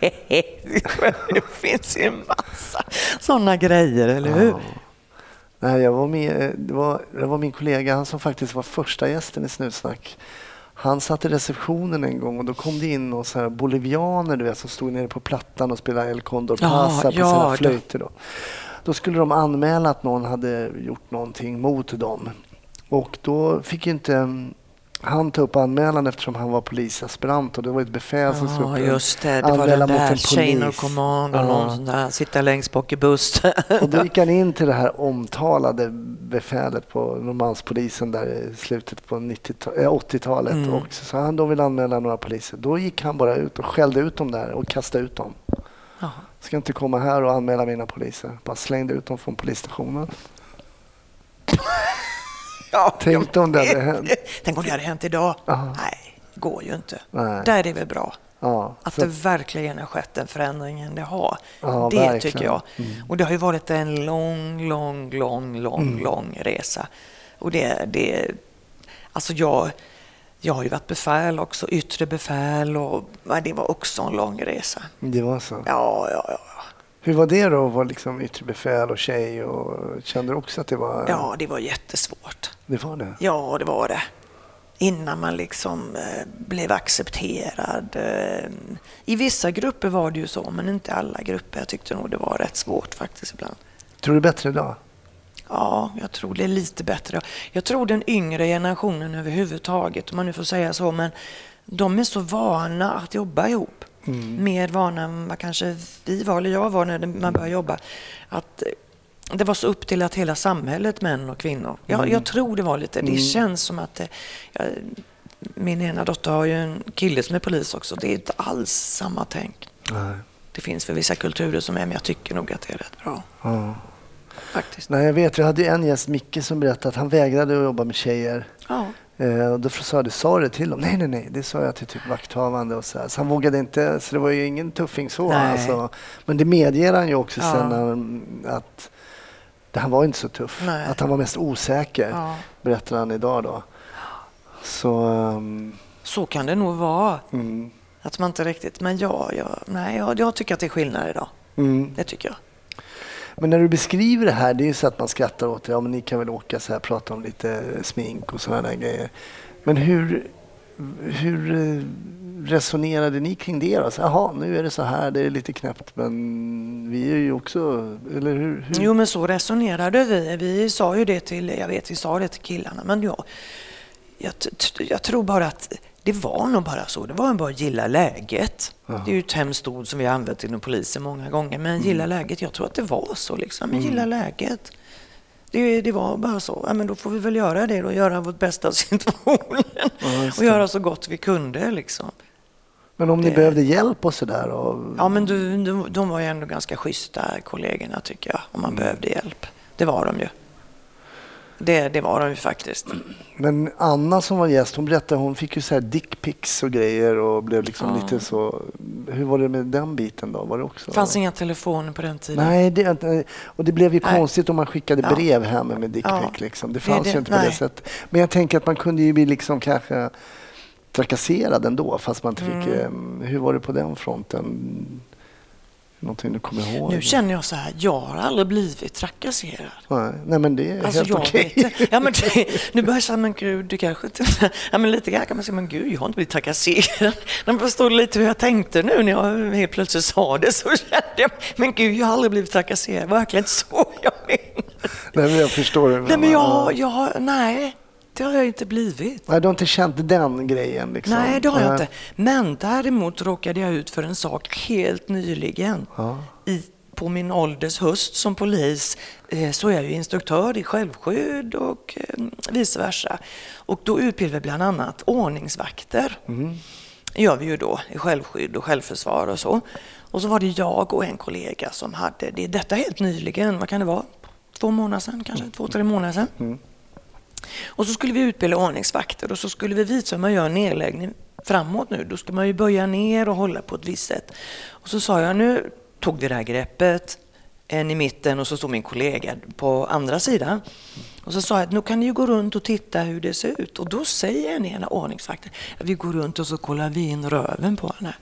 F: Det finns ju en massa sådana grejer, eller hur? Ja.
D: Nej, jag var med, det var, det var min kollega, han som faktiskt var första gästen i Snutsnack. Han satt i receptionen en gång och då kom det in några så här bolivianer, du vet, som stod nere på plattan och spelade El Condor Pasa ja, på ja, sina flöjter då. Då skulle de anmäla att någon hade gjort någonting mot dem. Och då fick inte han ta upp anmälan eftersom han var polisaspirant, och det var ett befäl som skulle
F: ja, just det, det var den där chain of command och ja. någon sån där, sitta längst bak i bussen.
D: Och då gick han in till det här omtalade befälet på Norrmalmspolisen där i slutet på åttiotalet mm. och så sa han, de vill anmäla några poliser. Då gick han bara ut och skällde ut dem där och kastade ut dem. Aha. Ska inte komma här och anmäla mina poliser. Bara slängde ut dem från polisstationen.
F: Ja,
D: Tänk om det hade hänt.
F: Tänk om det hade hänt idag. Aha. Nej, det går ju inte. Nej. Där är det väl bra. Ja, att så... det verkligen har skett en förändring än det har. Ja, det verkligen. Tycker jag. Mm. Och det har ju varit en lång, lång, lång, lång, mm. lång resa. Och det, det alltså jag, jag har ju varit befäl också, yttre befäl, och det var också en lång resa.
D: Det var så?
F: Ja, ja, ja.
D: Hur var det då att vara liksom yttre befäl och tjej, och kände du också att det var...
F: Ja, det var jättesvårt.
D: Det var det?
F: Ja, det var det. Innan man liksom eh, blev accepterad. Eh, I vissa grupper var det ju så, men inte alla grupper. Jag tyckte nog det var rätt svårt faktiskt ibland.
D: Tror du bättre idag?
F: Ja, jag tror det är lite bättre. Jag tror den yngre generationen överhuvudtaget, om man nu får säga så, men de är så vana att jobba ihop. Mm. Mer vana än vad kanske vi var, eller jag var när man började jobba. Att det var så upp till att hela samhället, män och kvinnor. Jag, mm. jag tror det var lite, det mm. känns som att jag, min ena dotter har ju en kille som är polis också. Det är inte alls samma tänk. Nej. Det finns för vissa kulturer som är, men jag tycker nog att det är rätt bra. Ja. Faktiskt.
D: Nej, jag vet, vi hade ju en gäst, Micke, som berättade att han vägrade att jobba med tjejer.
F: Ja.
D: Eh, och då sa jag, sa det till dem. Nej, nej, nej. Det sa jag till typ vakthavande och så här. Så han vågade inte, så det var ju ingen tuffing så. Alltså. Men det medger han ju också ja. sen när, att det, han var inte så tuff. Nej. Att han var mest osäker, ja. berättar han idag då. Så, um...
F: så kan det nog vara.
D: Mm.
F: Att man inte riktigt, men ja, ja nej, jag, jag tycker att det är skillnad idag.
D: Mm.
F: Det tycker jag.
D: Men när du beskriver det här, det är ju så att man skrattar åt det. Ja, men ni kan väl åka så här, prata om lite smink och sådana där grejer. Men hur, hur resonerade ni kring det då? Så, jaha, nu är det så här, det är lite knäppt, men vi är ju också, eller hur? hur?
F: Jo, men så resonerade vi. Vi sa ju det till, jag vet, vi sa det till killarna, men ja, jag, jag tror bara att det var nog bara så. Det var bara att gilla läget. Ja. Det är ju ett hemskt ord som vi har använt inom polisen många gånger. Men mm. gilla läget, jag tror att det var så. Liksom. Men mm. gilla läget. Det, det var bara så. Ja, men då får vi väl göra det och göra vårt bästa av situationen. Ja, och göra så gott vi kunde. Liksom.
D: Men om
F: det...
D: ni behövde hjälp och sådär? Och...
F: Ja, men du, de, de var ju ändå ganska schyssta, kollegorna, tycker jag. Om man mm. behövde hjälp. Det var de ju. Det, det var de ju faktiskt.
D: Men Anna som var gäst, hon berättade, hon fick ju så här dickpics och grejer och blev liksom ja. lite så. Hur var det med den biten då? Var det också?
F: Det fanns inga telefoner på den tiden.
D: Nej, det, och det blev ju Nej. konstigt om man skickade ja. brev hem med dickpic ja. liksom. Det fanns det, ju inte på Nej. det sättet. Men jag tänker att man kunde ju bli liksom kanske trakasserad ändå, fast man inte fick. Mm. Hur var det på den fronten? Någonting du kommer ihåg?
F: Nu känner jag så här, jag har aldrig blivit trakasserad.
D: Nej, nej men det är
F: alltså,
D: helt okej. Okay.
F: Ja, men det, nu börjar jag säga, men gud, du kanske inte... Ja, men lite grann kan man säga, men gud, jag har inte blivit trakasserad. Men jag förstår lite hur jag tänkte nu när jag helt plötsligt sa det, så kände jag, men gud, jag har aldrig blivit trakasserad. Verkligen inte så jag menar.
D: Nej, men jag förstår det.
F: Nej, men jag, jag nej... Det har jag inte blivit.
D: Nej, du har inte känt den grejen liksom.
F: Nej, det har jag inte. Men däremot råkade jag ut för en sak helt nyligen. Ja. I, på min ålders höst som polis eh, så är jag ju instruktör i självskydd och eh, vice versa. Och då utbildar vi bland annat ordningsvakter. Mm. Det gör vi ju då i självskydd och självförsvar och så. Och så var det jag och en kollega som hade det. Detta helt nyligen, vad kan det vara? Två månader sedan kanske, mm. två, tre månader sedan. Mm. Och så skulle vi utbilda ordningsvakter och så skulle vi visa hur man gör en nedläggning framåt nu. Då ska man ju böja ner och hålla på ett visst sätt. Och så sa jag, nu tog vi det här greppet, en i mitten och så stod min kollega på andra sidan. Och så sa jag att nu kan ni ju gå runt och titta hur det ser ut. Och då säger en ena ordningsvakten att vi går runt och så kollar vi in röven på henne.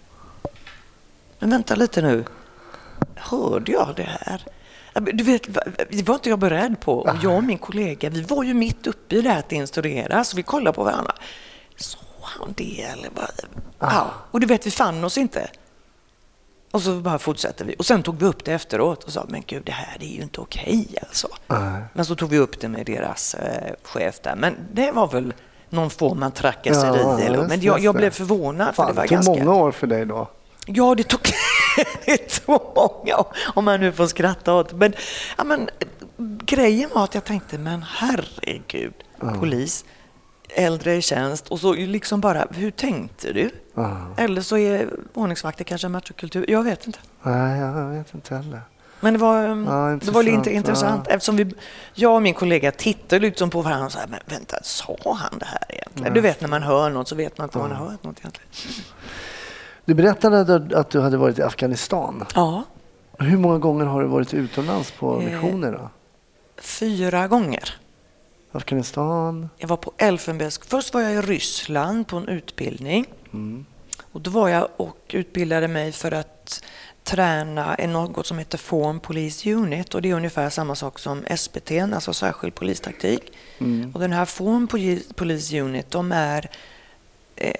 F: Men vänta lite nu, hörde jag det här? Du vet, det var inte jag beredd på. Och jag och min kollega, vi var ju mitt uppe i det här att instruera. Så vi kollade på varandra. Så han det eller vad? Ja. Och du vet, vi fann oss inte. Och så bara fortsatte vi. Och sen tog vi upp det efteråt och sa, men gud, det här är ju inte okej alltså. Mm. Men så tog vi upp det med deras eh, chef där. Men det var väl någon form av trakasseri. Ja, eller, men jag, jag blev förvånad.
D: Fan,
F: för det var
D: det tog
F: ganska...
D: många år för dig då.
F: Ja, det tog, det tog många år, om man nu får skratta åt. Men, ja, men grejen var att jag tänkte, men herregud, mm. polis, äldre i tjänst. Och så liksom bara, hur tänkte du? Mm. Eller så är ordningsvakter kanske machokultur. Jag vet inte.
D: Nej, jag vet inte heller.
F: Men det var, ja, det var lite intressant. Ja. Eftersom vi, jag och min kollega tittade liksom på varandra och sa, men vänta, sa han det här egentligen? Ja. Du vet, när man hör något så vet man inte om man har hört något egentligen.
D: Du berättade att du hade varit i Afghanistan.
F: Ja.
D: Hur många gånger har du varit utomlands på missioner då?
F: Fyra gånger.
D: Afghanistan?
F: Jag var på Elfenbens. Först var jag i Ryssland på en utbildning. Mm. Och då var jag och utbildade mig för att träna i något som heter Form Police Unit. Och det är ungefär samma sak som S P T, alltså särskild polistaktik. Mm. Och den här Form Police Unit, de är... Eh,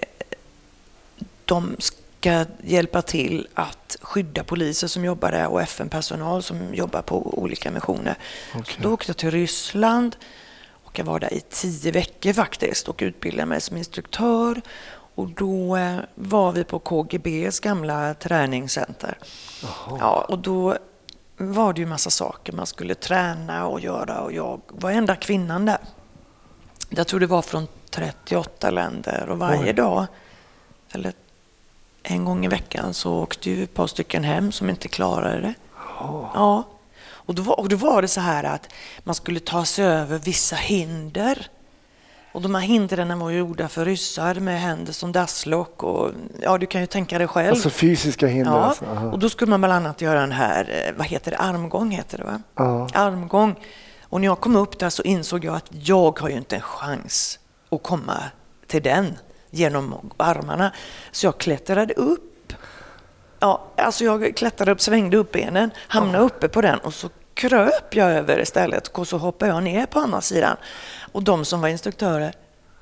F: de ska hjälpa till att skydda poliser som jobbar där och F N-personal som jobbar på olika missioner. Okay. Så då åkte jag till Ryssland och jag var där i tio veckor faktiskt och utbildade mig som instruktör. Och då eh, var vi på K G B:s gamla träningscenter. Aha. Ja, och då var det ju massa saker man skulle träna och göra och jag var enda kvinnan där. Jag tror det var från trettioåtta länder och varje Oj. dag eller en gång i veckan så åkte ju ett par stycken hem som inte klarade det. Oh. Ja. Och då, var, och då var det så här att man skulle ta sig över vissa hinder. Och de här hindren var ju gjorda för ryssar med händer som dasslock och ja, du kan ju tänka dig själv.
D: Alltså fysiska hinder.
F: Ja,
D: Alltså.
F: och då skulle man bland annat göra den här, vad heter det, armgång heter det va?
D: Ja.
F: Armgång. Och när jag kom upp där så insåg jag att jag har ju inte en chans att komma till den genom armarna. Så jag klättrade upp. Ja, alltså jag klättrade upp, svängde upp benen, hamnade ja. uppe på den och så kröp jag över istället och så hoppade jag ner på andra sidan. Och de som var instruktörer,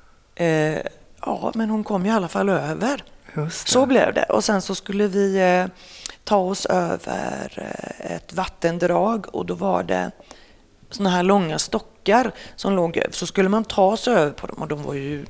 F: eh, ja men hon kom i alla fall över. Så blev det. Och sen så skulle vi eh, ta oss över eh, ett vattendrag och då var det såna här långa stockar som låg över. Så skulle man ta sig över på dem och de var ju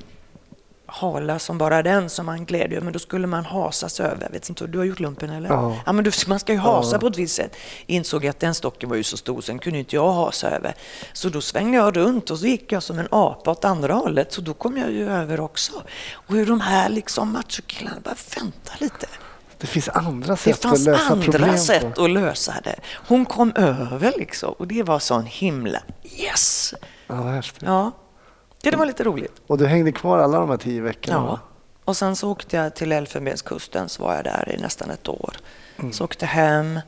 F: hala som bara den som man gled över, men då skulle man hasas över. Jag vet inte, du har gjort lumpen eller?
D: Ja.
F: Ja, men du, man ska ju hasa
D: ja.
F: på ett visst sätt. Insåg att den stocken var ju så stor, sen kunde inte jag hasa över. Så då svängde jag runt och så gick jag som en apa åt andra hållet, så då kom jag ju över också. Och hur de här liksom machokillarna bara vänta lite.
D: Det finns andra sätt
F: det
D: att lösa
F: andra
D: problem
F: sätt
D: på.
F: att lösa det. Hon kom över liksom och det var sån himla yes.
D: Ja, häftigt.
F: Ja. Det var lite roligt.
D: Och du hängde kvar alla de här tio veckorna?
F: Ja. Och sen så åkte jag till Elfenbenskusten, så var jag där i nästan ett år. Mm. Så åkte hem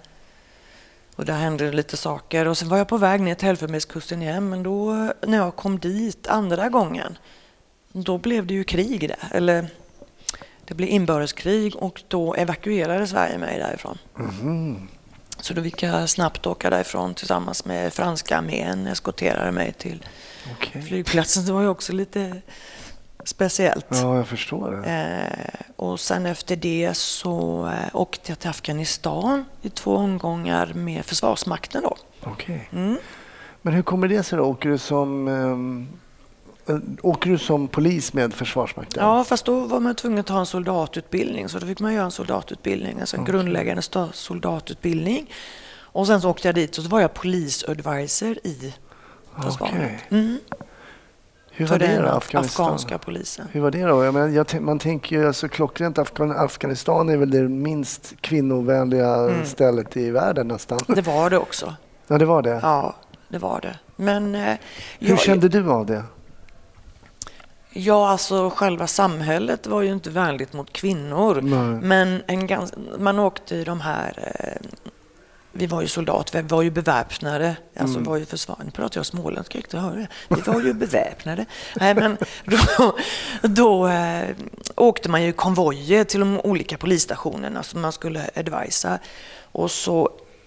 F: och där hände lite saker. Och sen var jag på väg ner till Elfenbenskusten igen, men då när jag kom dit andra gången, då blev det ju krig där. Eller det blev inbördeskrig och då evakuerade Sverige mig därifrån. Mm. Så då fick jag snabbt åka därifrån tillsammans med franska armén, eskorterade mig till okay. flygplatsen. Det var ju också lite speciellt.
D: Ja, jag förstår det.
F: Eh, och sen efter det så eh, åkte jag till Afghanistan i två omgångar med Försvarsmakten då.
D: Okej.
F: Okay. Mm.
D: Men hur kommer det sig då? Åker du som... Um... Åker du som polis med Försvarsmakten?
F: Ja, fast då var man tvungen att ha en soldatutbildning. Så då fick man göra en soldatutbildning, alltså en okay. grundläggande soldatutbildning. Och sen så åkte jag dit och så var jag polisadvisor i försvaret. Okay. Mm.
D: Hur var
F: För
D: det
F: den
D: då,
F: Afghanistan? Afghanska polisen.
D: Hur var det då? Jag menar, jag man tänker ju alltså, klockrent Afgan- Afghanistan är väl det minst kvinnovänliga mm. stället i världen nästan.
F: Det var det också.
D: Ja, det var det.
F: Ja, det var det. Men, eh,
D: hur
F: jag,
D: kände du av det?
F: Ja, alltså själva samhället var ju inte vänligt mot kvinnor. Nej. Men en gans, man åkte i de här... Eh, vi var ju soldater, vi var ju beväpnade. Alltså mm. var ju försvar. Nu pratar jag småländska, jag inte höra det. Vi var ju beväpnade. Nej, men då, då eh, åkte man ju konvojer till de olika polisstationerna som man skulle advisa. Och så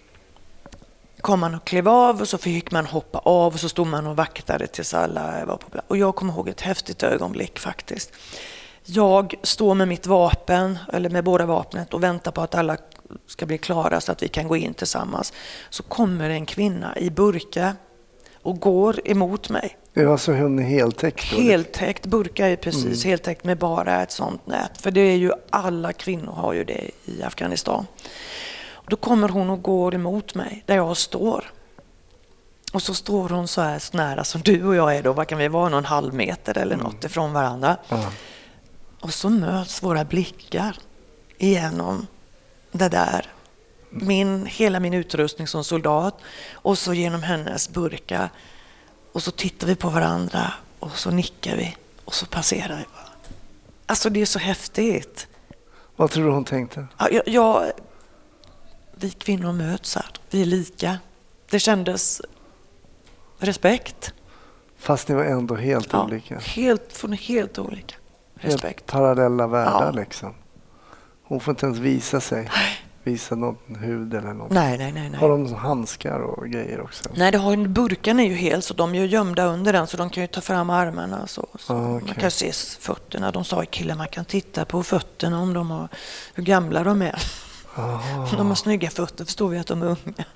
F: kom man och klev av och så fick man hoppa av och så stod man och vaktade tills alla var på plats. Och jag kommer ihåg ett häftigt ögonblick faktiskt. Jag står med mitt vapen, eller med båda vapnet och väntar på att alla ska bli klara så att vi kan gå in tillsammans. Så kommer en kvinna i burka och går emot mig.
D: Det var så hon är heltäckt?
F: Heltäckt, burka är precis mm. heltäckt med bara ett sånt nät. För det är ju alla kvinnor har ju det i Afghanistan. Då kommer hon och går emot mig där jag står. Och så står hon så här nära som du och jag är då. Vad kan vi vara? Någon halv meter eller mm. något ifrån varandra. Mm. Och så möts våra blickar igenom det där. Min, hela min utrustning som soldat. Och så genom hennes burka. Och så tittar vi på varandra. Och så nickar vi. Och så passerar vi bara. Alltså det är så häftigt.
D: Vad tror du hon tänkte?
F: Ja, jag... jag vi kvinnor möts här. Vi är lika. Det kändes respekt.
D: Fast ni var ändå helt
F: ja,
D: olika.
F: Helt, från helt olika. Respekt.
D: Helt parallella världar
F: ja.
D: liksom. Hon får inte ens visa sig. Visa någon hud eller något.
F: Nej, nej, nej, nej.
D: Har de handskar och grejer också?
F: Nej, det har, burkan är ju helt så de är ju gömda under den så de kan ju ta fram armarna. Så, så. Ah, okay. Man kan se fötterna. De sa i killar man kan titta på fötterna om de har, hur gamla de är. Aha. De har snygga fötter, förstår vi att de är unga.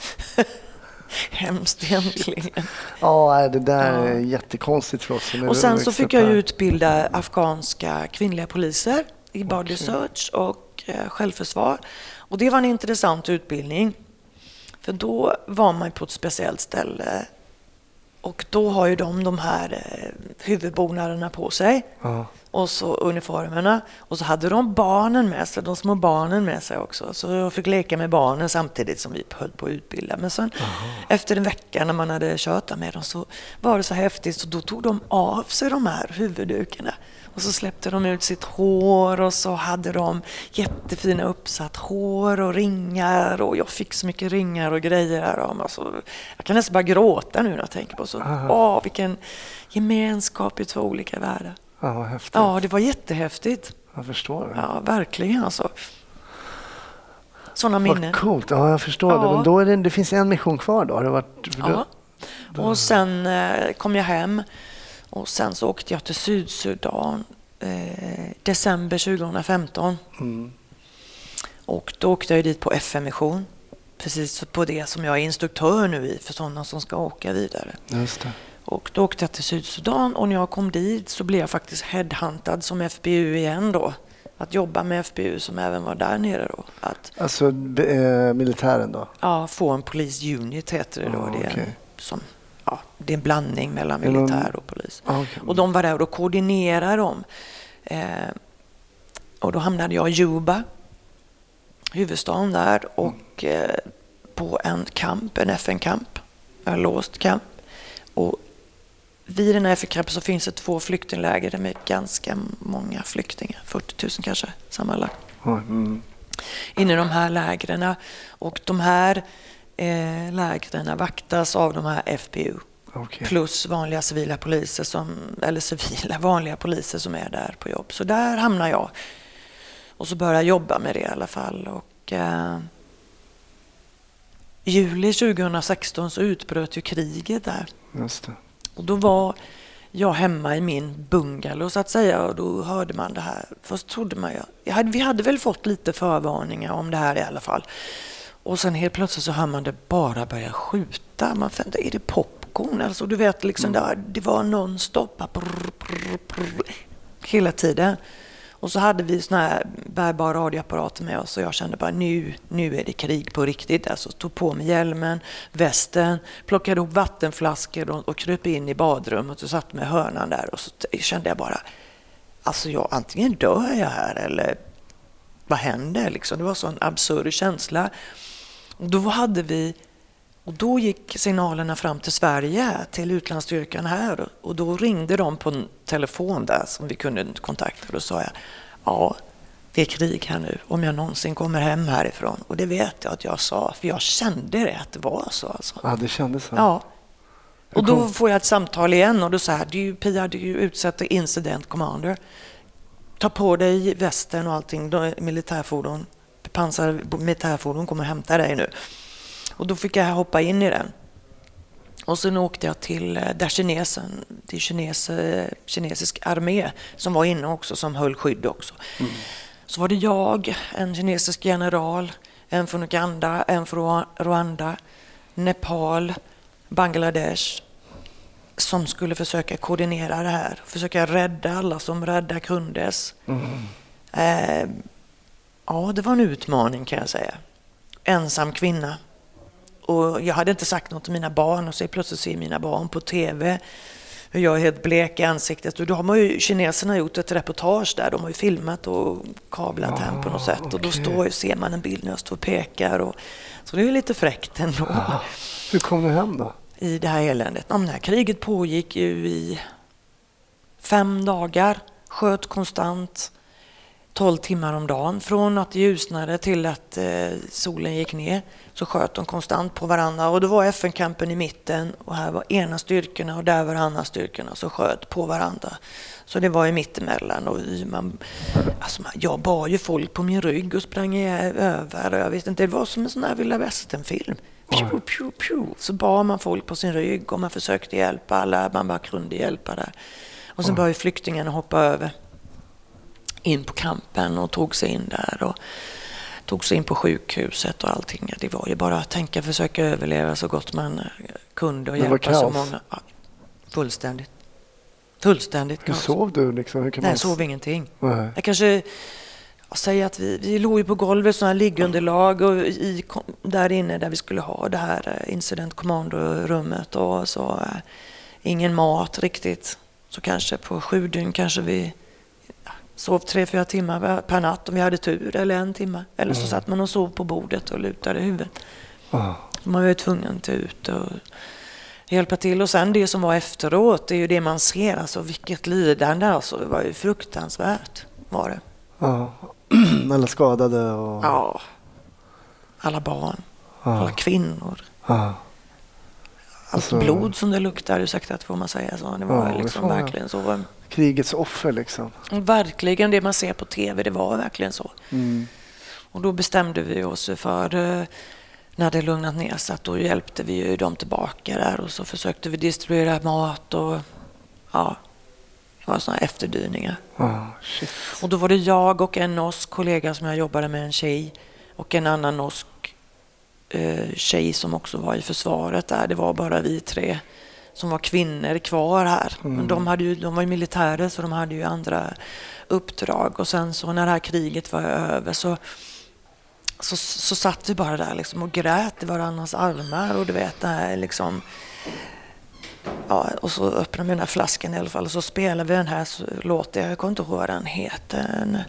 F: Hemskt egentligen.
D: Ja, det där ja. är jättekonstigt för oss.
F: Och sen så fick jag ju utbilda afghanska kvinnliga poliser i body okay. search och eh, självförsvar. Och det var en intressant utbildning. För då var man på ett speciellt ställe. Och då har ju de de här eh, huvudbonaderna på sig.
D: Ja.
F: Och och så uniformerna. Och så hade de barnen med sig, de små barnen med sig också. Så jag fick leka med barnen samtidigt som vi höll på att utbilda. Men sen Aha. efter en vecka när man hade kört med dem så var det så häftigt. Så då tog de av sig de här huvuddukarna. Och så släppte de ut sitt hår och så hade de jättefina uppsatt hår och ringar. Och jag fick så mycket ringar och grejer här. Alltså, jag kan nästan bara gråta nu när jag tänker på så. Åh, vilken gemenskap i två olika världar.
D: Ja, vad häftigt.
F: Ja, det var jättehäftigt.
D: Jag förstår det.
F: Ja, verkligen alltså. Sådana minnen.
D: Vad coolt, ja jag förstår ja. det. Men då är det, det finns en mission kvar då? Har det varit,
F: ja, då, då... och sen eh, kom jag hem. Och sen så åkte jag till Sydsudan eh, december tjugohundrafemton. Mm. Och då åkte jag dit på F M-mission. Precis på det som jag är instruktör nu i för sådana som ska åka vidare.
D: Just det.
F: Och då åkte jag till Sydsudan och när jag kom dit så blev jag faktiskt headhuntad som F B U igen då. Att jobba med F B U som även var där nere då. Att,
D: alltså eh, militären då?
F: Ja, Foreign Police Unit heter det då. Oh, det är okay. en, som... Ja, det är en blandning mellan militär och polis.
D: Okay.
F: Och de var där och koordinerade dem. Eh, och då hamnade jag i Juba, huvudstaden där, och eh, på en kamp, en F N-kamp, en låst kamp. Och vid den här F N-kampen så finns det två flyktingläger med ganska många flyktingar, fyrtio tusen kanske sammanlagt. Mm. Inne i de här lägren. Och de här Eh, lägren vaktas av de här F B U okay. plus vanliga civila poliser som, eller civila vanliga poliser som är där på jobb. Så där hamnar jag och så börjar jag jobba med det i alla fall. Och eh, i juli tjugohundrasexton så utbröt ju kriget där.
D: Just det.
F: Och då var jag hemma i min bungalow så att säga och då hörde man det här. Först trodde man ju, jag hade, vi hade väl fått lite förvarningar om det här i alla fall. Och sen helt plötsligt så hör man det bara börja skjuta. Man funderar, är det popcorn? Alltså du vet liksom mm. där, det var nonstop prr, prr, prr, hela tiden. Och så hade vi såna här bärbara radioapparater med oss och jag kände bara nu, nu är det krig på riktigt. Alltså tog på mig hjälmen, västen, plockade ihop vattenflaskor och, och kröp in i badrummet och satt med hörnan där. Och så kände jag bara, alltså jag antingen dör jag här eller vad händer? Liksom. Det var så en absurd känsla. Och då hade vi, och då gick signalerna fram till Sverige, till utlandsstyrkan här. Och då ringde de på en telefon där som vi kunde kontakta. Och då sa jag, ja, det är krig här nu. Om jag någonsin kommer hem härifrån. Och det vet jag att jag sa, för jag kände det att det var så. Alltså.
D: Ja, det kändes så.
F: Ja. Och då får jag ett samtal igen och då säger jag, du Pia, du är utsett till incident commander. Ta på dig västen och allting, militärfordon, pansar militärfordon kommer hämta dig nu. Och då fick jag hoppa in i den. Och sen åkte jag till där kinesen, till kines, kinesisk armé som var inne också, som höll skydd också. Mm. Så var det jag, en kinesisk general, en från Uganda, en från Rwanda, Nepal, Bangladesh, som skulle försöka koordinera det här. Försöka rädda alla som rädda kundes. Mm. Eh, ja, det var en utmaning kan jag säga. Ensam kvinna. Och jag hade inte sagt något till mina barn och så plötsligt ser mina barn på tv hur jag är helt blek i ansiktet. Och då har man ju, kineserna gjort ett reportage där. De har ju filmat och kablat ah, hem på något sätt. Okay. Och då står, ser man en bild när jag står och pekar. Och, så det är ju lite fräckt ändå. Ah,
D: hur kom du hem då?
F: I det här eländet. Ja, det här kriget pågick ju i fem dagar. Sköt konstant. tolv timmar om dagen. Från att det ljusnade till att eh, solen gick ner så sköt de konstant på varandra. Och då var F N-kampen i mitten och här var ena styrkorna och där var andra styrkorna som sköt på varandra. Så det var i mittemellan. Och man, alltså man, jag bar ju folk på min rygg och sprang över. Och jag vet inte, det var som en sån här Vilda Västern-film. Pju, pju, pju. Så bar man folk på sin rygg och man försökte hjälpa alla. Man bara kunde hjälpa där. Och sen började flyktingen hoppa över in på kampen och tog sig in där och tog sig in på sjukhuset och allting. Det var ju bara att tänka, försöka överleva så gott man kunde och hjälpa så många. Ja, fullständigt. Fullständigt kaos.
D: Hur sov du liksom? Hur kan
F: Nej,
D: man...
F: jag sov ingenting.
D: Nej.
F: Jag kanske jag säger att vi, vi låg ju på golvet sådana här liggunderlag och i, där inne där vi skulle ha det här incident commando-rummet och så ingen mat riktigt. Så kanske på sju dygn kanske vi Sov tre, fyra timmar per natt om vi hade tur, eller en timme. Eller så
D: Mm.
F: satt man och sov på bordet och lutade huvudet.
D: Ah.
F: Man var ju tvungen att ut och hjälpa till. Och sen det som var efteråt, det är ju det man ser. Alltså vilket lidande, alltså, det var ju fruktansvärt, var det.
D: Ja. Alla skadade och...
F: Ja. Alla barn,
D: Ja.
F: alla kvinnor.
D: Ja.
F: Allt
D: Alltså-
F: blod som det luktar, ursäkta att får man säga så. Det var
D: Ja, det
F: liksom
D: får man.
F: verkligen så.
D: Krigets offer liksom.
F: Verkligen det man ser på tv, det var verkligen så.
D: Mm.
F: Och då bestämde vi oss för, eh, när det lugnat ner sig, att då hjälpte vi ju dem tillbaka där. Och så försökte vi distribuera mat och ja, det var sådana efterdyningar.
D: Ah, shit.
F: Och då var det jag och en norsk kollega som jag jobbade med, en tjej, och en annan norsk eh, tjej som också var i försvaret där. Det var bara vi tre som var kvinnor kvar här.
D: Mm.
F: Men de, hade ju, de var ju militärer, så de hade ju andra uppdrag. Och sen så när det här kriget var över så, så, så satt vi bara där liksom och grät i varandras armar. Och du vet, det här liksom... Ja, och så öppnade vi den här flaskan i alla fall, och så spelade vi den här så, låten, jag kommer inte ihåg vad den heter. En,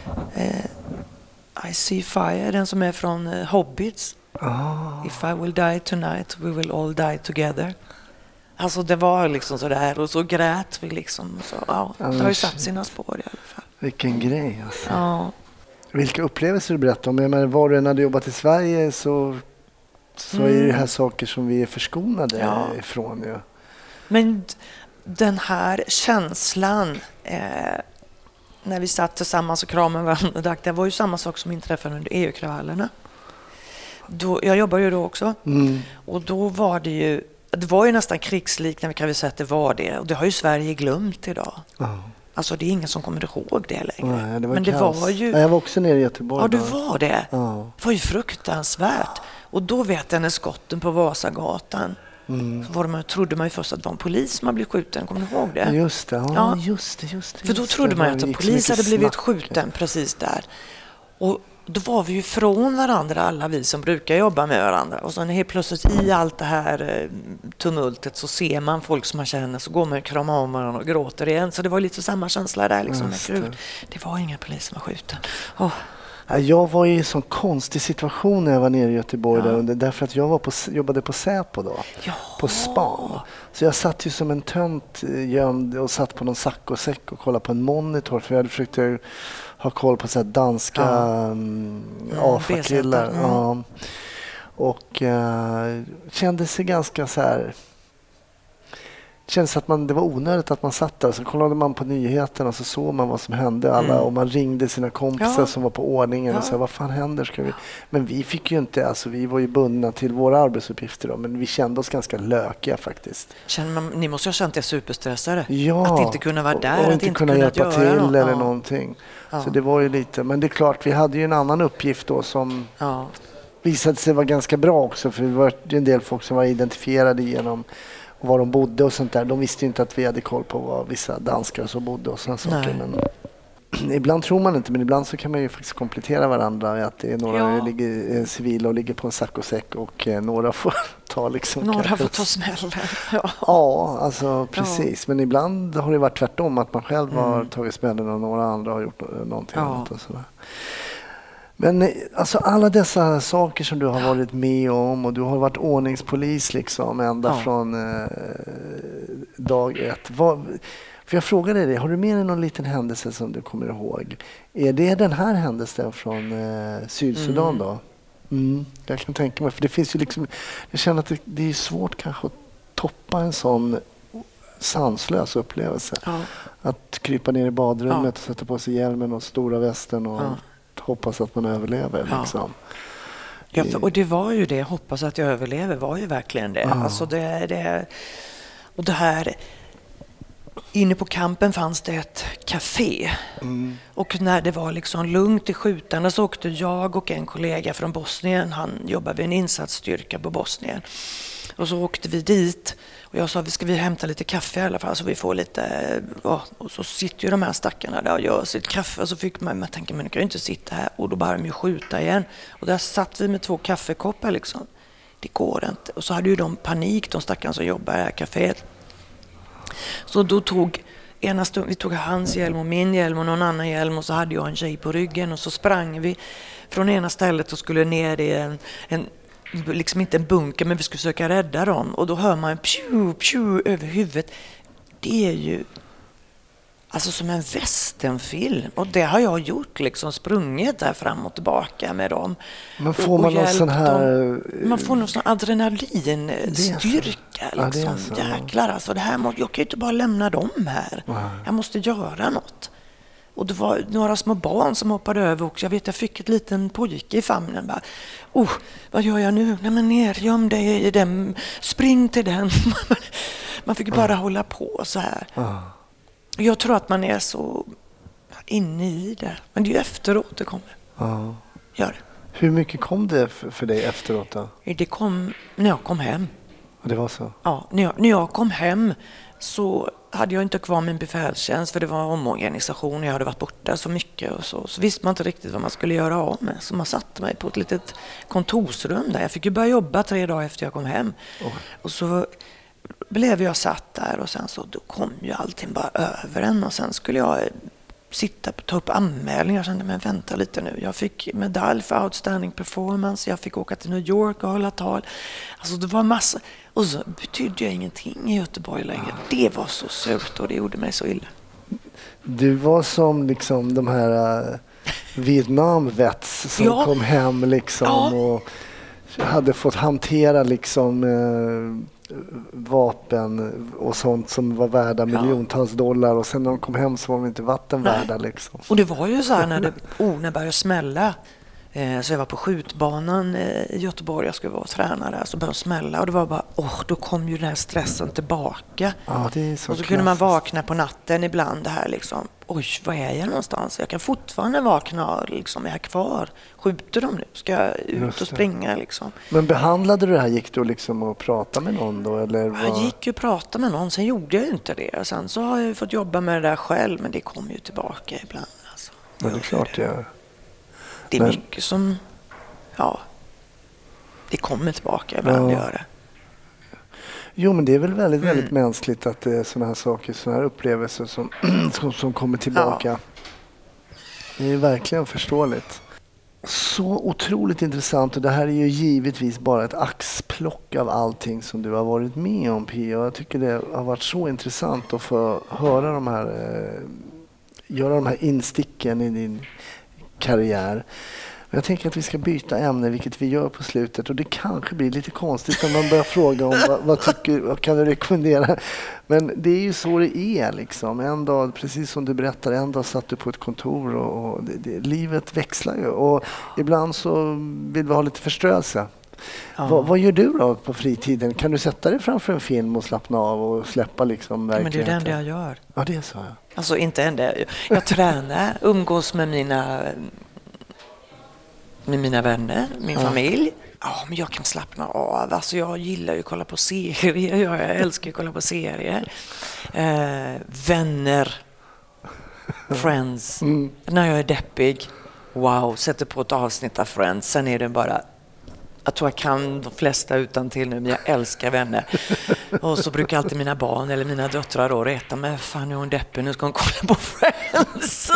F: eh, I see fire, den som är från eh, Hobbits.
D: Ah.
F: If I will die tonight, we will all die together. Alltså det var liksom så där, och så grät vi liksom. Så, ja, det har ju satt sina spår i alla fall.
D: Vilken grej alltså.
F: Ja.
D: Vilka upplevelser du berättar om. Jag menar, var du när du jobbat i Sverige så, så
F: Mm.
D: är det här saker som vi är förskonade
F: Ja.
D: ifrån. Ja.
F: Men d- den här känslan eh, när vi satt tillsammans och kramade varandra, det var ju samma sak som inträffade under E U-kravallerna. Då, jag jobbade ju då också.
D: Mm.
F: Och då var det ju, det var ju nästan krigsliknande, kan vi säga att det var det. Och det har ju Sverige glömt idag.
D: Ja.
F: Alltså det är ingen som kommer ihåg det längre.
D: Nej, det var
F: Men det
D: kaos.
F: var ju...
D: Nej, jag var också nere i Göteborg.
F: Ja, du
D: då.
F: var det.
D: Ja.
F: Det var ju fruktansvärt. Och då vet jag när skotten på Vasagatan,
D: Mm.
F: så var det, man, trodde man ju först att det var en polis som hade blivit skjuten. Kommer du ihåg det?
D: Ja, just det. Ja,
F: Ja.
D: just det, just det.
F: För då
D: just
F: trodde
D: det.
F: man
D: Det
F: ju att en
D: gick så
F: polis
D: mycket
F: hade blivit
D: snack.
F: skjuten precis där. Och då var vi ju från varandra, alla vi som brukar jobba med varandra. Och så när helt plötsligt i allt det här eh, tumultet så ser man folk som man känner, så går man och kramar om varandra och gråter igen. Så det var lite samma känsla där. Liksom.
D: Just
F: Gud,
D: det.
F: det var ingen polis som var skjuten. Oh.
D: Ja, jag var i en sån konstig situation när jag var nere i Göteborg.
F: Ja.
D: Där under, därför att jag var på, jobbade på Säpo då.
F: Ja.
D: På span. Så jag satt ju som en tönt eh, gömd och satt på någon saccosäck och kollade på en monitor. För jag hade försökt eh, ha koll på så här danska
F: Ja.
D: um,
F: Mm,
D: A F A-killar.
F: B Z, mm.
D: Ja. Och uh, kände sig ganska så här... kändes att man, det var onödigt att man satt där. Så kollade man på nyheterna och så såg man vad som hände. Alla,
F: Mm.
D: Och man ringde sina kompisar
F: Ja.
D: som var på ordningen och
F: Ja.
D: sa, vad fan händer? Ska vi? Men vi fick ju inte, alltså vi var ju bundna till våra arbetsuppgifter då, men vi kände oss ganska lökiga faktiskt.
F: Känner man, ni måste ju ha känt er superstressade.
D: Ja,
F: Att inte kunna vara där,
D: och, och
F: att
D: inte kunna
F: kunnat
D: hjälpa till
F: göra något.
D: eller
F: Ja.
D: någonting.
F: Ja.
D: Så det var ju lite, men det är klart, vi hade ju en annan uppgift då som
F: Ja.
D: visade sig vara ganska bra också, för det var ju en del folk som var identifierade genom var de bodde och sånt där. De visste ju inte att vi hade koll på var vissa danskar som bodde och sådana saker. Men ibland tror man inte, men ibland så kan man ju faktiskt komplettera varandra. Att det är några
F: Ja.
D: ligger, eh, civila och ligger på en saccosäck och eh, några får ta liksom...
F: Några
D: kanske-
F: får ta smällen. Ja.
D: Ja, alltså precis. Men ibland har det varit tvärtom, att man själv har tagit smällen och några andra har gjort nå- någonting
F: Ja.
D: annat och sådär. Men eh, alltså alla dessa saker som du har varit med om, och du har varit ordningspolis liksom ända
F: Ja.
D: från eh, dag ett. Vad, för jag frågade dig, har du med dig någon liten händelse som du kommer ihåg? Är det den här händelsen från eh, Sydsudan
F: Mm.
D: då? Mm, jag kan tänka mig, för det finns ju liksom, jag känner att det, det är svårt kanske att toppa en sån sanslös upplevelse.
F: Ja.
D: Att krypa ner i badrummet och sätta på sig hjälmen och stora västen och
F: Ja.
D: hoppas att man överlever.
F: Ja.
D: Liksom.
F: Ja, för, och det var ju det, hoppas att jag överlever, var ju verkligen det.
D: Ja.
F: Alltså det, det. Och det här, inne på campen fanns det ett café.
D: Mm.
F: Och när det var liksom lugnt i skjutande så åkte jag och en kollega från Bosnien, han jobbar vid en insatsstyrka på Bosnien. Och så åkte vi dit och jag sa, ska vi hämta lite kaffe i alla fall så vi får lite, ja, och så sitter ju de här stackarna där och gör sitt kaffe och så fick man, man tänker, men nu kan ju inte sitta här, och då bara de ju skjuta igen. Och där satt vi med två kaffekoppar liksom. Det går inte. Och så hade ju de panik, de stackarna som jobbar i det här kaféet. Så då tog ena stund, vi tog hans hjälm och min hjälm och någon annan hjälm och så hade jag en tjej på ryggen och så sprang vi från ena stället och skulle ner i en, en liksom inte en bunker, men vi skulle försöka rädda dem och då hör man pju, pju över huvudet. Det är ju alltså som en västernfilm och det har jag gjort, liksom sprungit där fram och tillbaka med dem.
D: Men får man någon sån här...
F: Dem. Man får någon sån adrenalinstyrka liksom. Ja, så. Jäklar, alltså det här må... jag kan ju inte bara lämna dem här. Wow. Jag måste göra något. Och det var några små barn som hoppade över och jag vet jag fick ett liten pojke i famnen bara, oh, vad gör jag nu? Nej men ner, göm dig i den, spring till den. Man fick bara mm. hålla på så här. Mm. Jag tror att man är så inne i det. Men det är ju efteråt det kommer.
D: Ja.
F: Gör det.
D: Hur mycket kom det för, för dig efteråt då?
F: Det kom när jag kom hem.
D: Och det var så?
F: Ja, när jag, när jag kom hem så hade jag inte kvar min befälstjänst för det var omorganisation. Jag hade varit borta så mycket och så. Så visste man inte riktigt vad man skulle göra av med. Så man satte mig på ett litet kontorsrum där. Jag fick ju börja jobba tre dagar efter jag kom hem. Oh. Och så blev jag satt där och sen så då kom ju allting bara över en och sen skulle jag sitta och ta upp anmälningar. Jag kände, men vänta lite nu. Jag fick medalj för outstanding performance. Jag fick åka till New York och hålla tal. Alltså det var massa. Och så betydde jag ingenting i Göteborg längre. Det var så surt och det gjorde mig så illa.
D: Du var som liksom de här uh, Vietnamvets som ja. kom hem liksom ja. och hade fått hantera liksom uh, vapen och sånt som var värda miljontals dollar och sen när de kom hem så var de inte vattenvärda liksom.
F: Och det var ju så här när det, oh, när det började smälla eh, så jag var på skjutbanan eh, i Göteborg, jag skulle vara tränare så började det smälla och det var bara, åh oh, då kom ju den här stressen tillbaka.
D: Ja, det är så
F: och så
D: klassiskt.
F: kunde man vakna på natten ibland det här liksom, oj vad är jag någonstans? Jag kan fortfarande vakna liksom, är jag kvar? Skjuter de nu? Ska jag ut och springa liksom?
D: Men behandlade du det här? Gick du liksom och prata med någon då? Eller vad?
F: Jag gick ju och prata med någon, sen gjorde jag inte det. Sen så har jag fått jobba med det där själv, men det kommer ju tillbaka ibland. Alltså.
D: Men det är klart det gör.
F: Det är men... mycket som, ja, det kommer tillbaka ibland, ja. Gör det.
D: Jo, men det är väl väldigt, mm. väldigt mänskligt att det är sådana här saker, sådana här upplevelser som, som, som kommer tillbaka. Ja. Det är verkligen förståeligt. Så otroligt intressant och det här är ju givetvis bara ett axplock av allting som du har varit med om, Pia. Jag tycker det har varit så intressant att få höra de här, eh, göra de här insticken i din karriär. Jag tänker att vi ska byta ämne, vilket vi gör på slutet. Och det kanske blir lite konstigt när man börjar fråga om vad, vad, tycker, vad kan du rekommendera. Men det är ju så det är. Liksom. En dag, precis som du berättar, en dag satt du på ett kontor och, och det, det, livet växlar ju. Och ibland så vill vi ha lite förströelse. Ja. Va, vad gör du då på fritiden? Kan du sätta dig framför en film och slappna av och släppa liksom verkligheten?
F: Ja, men det är det enda jag gör.
D: Ja, det är så. Ja.
F: Alltså inte enda. Jag, jag tränar, umgås med mina... med mina vänner, min ja. familj. Ja, men jag kan slappna av. Alltså jag gillar ju att kolla på serier. Jag älskar ju att kolla på serier. Eh, vänner. Friends. Mm. När jag är deppig. Wow, sätter på ett avsnitt av Friends. Sen är det bara... Jag tror jag kan de flesta utan till nu, men jag älskar vänner. Och så brukar alltid mina barn eller mina döttrar då reta mig. Fan, nu är hon deppig, nu ska hon kolla på Friends.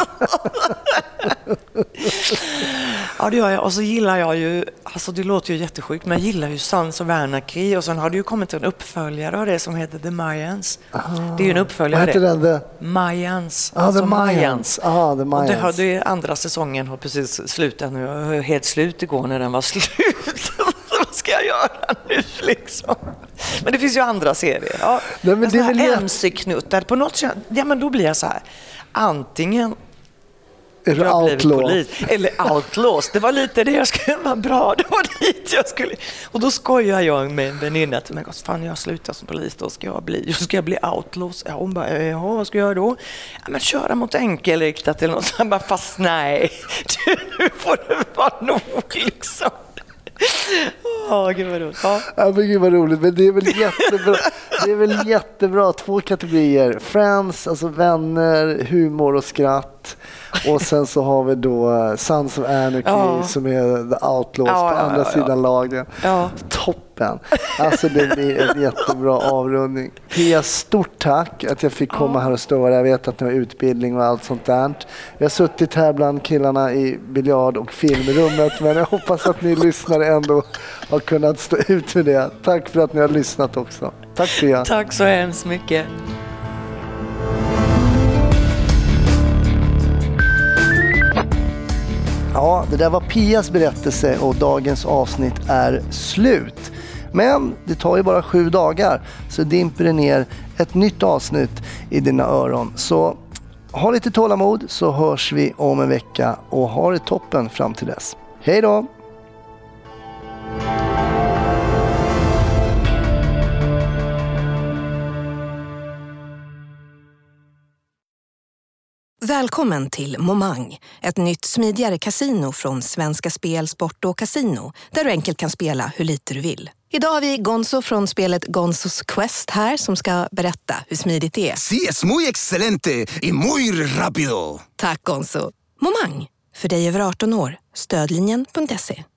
F: Ja, det gör jag. Och så gillar jag ju, alltså det låter ju jättesjukt, men jag gillar ju Sons of Anarchy. Och sen har det ju kommit en uppföljare av det som heter The Mayans. Ah, det är ju en uppföljare.
D: Vad heter den? The...
F: Mayans.
D: Ah, alltså The Mayans. Ah, The Mayans.
F: Och det har, det andra säsongen har precis slutat nu. Jag var helt slut igår när den var slut. Vad ska jag göra nu liksom? Men det finns ju andra serier. Ja, nej, men det är väl M C-knuttar på något sätt. Ja, men då blir jag så här. Antingen
D: är du outlaw?
F: Eller outlaws. Det var lite det jag skulle vara bra. Det var dit jag skulle. Och då skojar jag med en väninna till mig. Fan, jag slutar som polis. Då ska jag bli, då ska jag bli outlaws. Ja, hon bara, ja, vad ska jag göra då? Ja, men köra mot enkelriktat eller något. Så jag bara, fast nej. Nu får det vara nog liksom. Åh, gud vad roligt. Ja.
D: Ja, men gud vad roligt. Men det är väl jättebra. Det är väl jättebra. Två kategorier. Friends, alltså vänner, humor och skratt. Och sen så har vi då Sons of Anarchy, ja. som är The Outlaws, ja, på andra ja, ja, sidan ja. lagen.
F: Ja.
D: Topp. toppen. Alltså det blir en jättebra avrundning. Pia, stort tack att jag fick komma här och störa. Jag vet att ni har utbildning och allt sånt där. Jag har suttit här bland killarna i biljard- och filmrummet, men jag hoppas att ni lyssnare ändå har kunnat stå ut med det. Tack för att ni har lyssnat också. Tack Pia.
F: Tack så hemskt mycket.
D: Ja, det där var Pias berättelse och dagens avsnitt är slut. Men det tar ju bara sju dagar så dimper det ner ett nytt avsnitt i dina öron. Så ha lite tålamod så hörs vi om en vecka och ha det toppen fram till dess. Hej då!
A: Välkommen till Momang, ett nytt smidigare kasino från Svenska Spel, Sport och Casino, där du enkelt kan spela hur lite du vill. Idag har vi Gonzo från spelet Gonzos Quest här som ska berätta hur smidigt det är.
K: Sí, es muy excelente y muy rápido.
A: Tack Gonzo. Momang, för dig över arton år. Stödlinjen punkt se.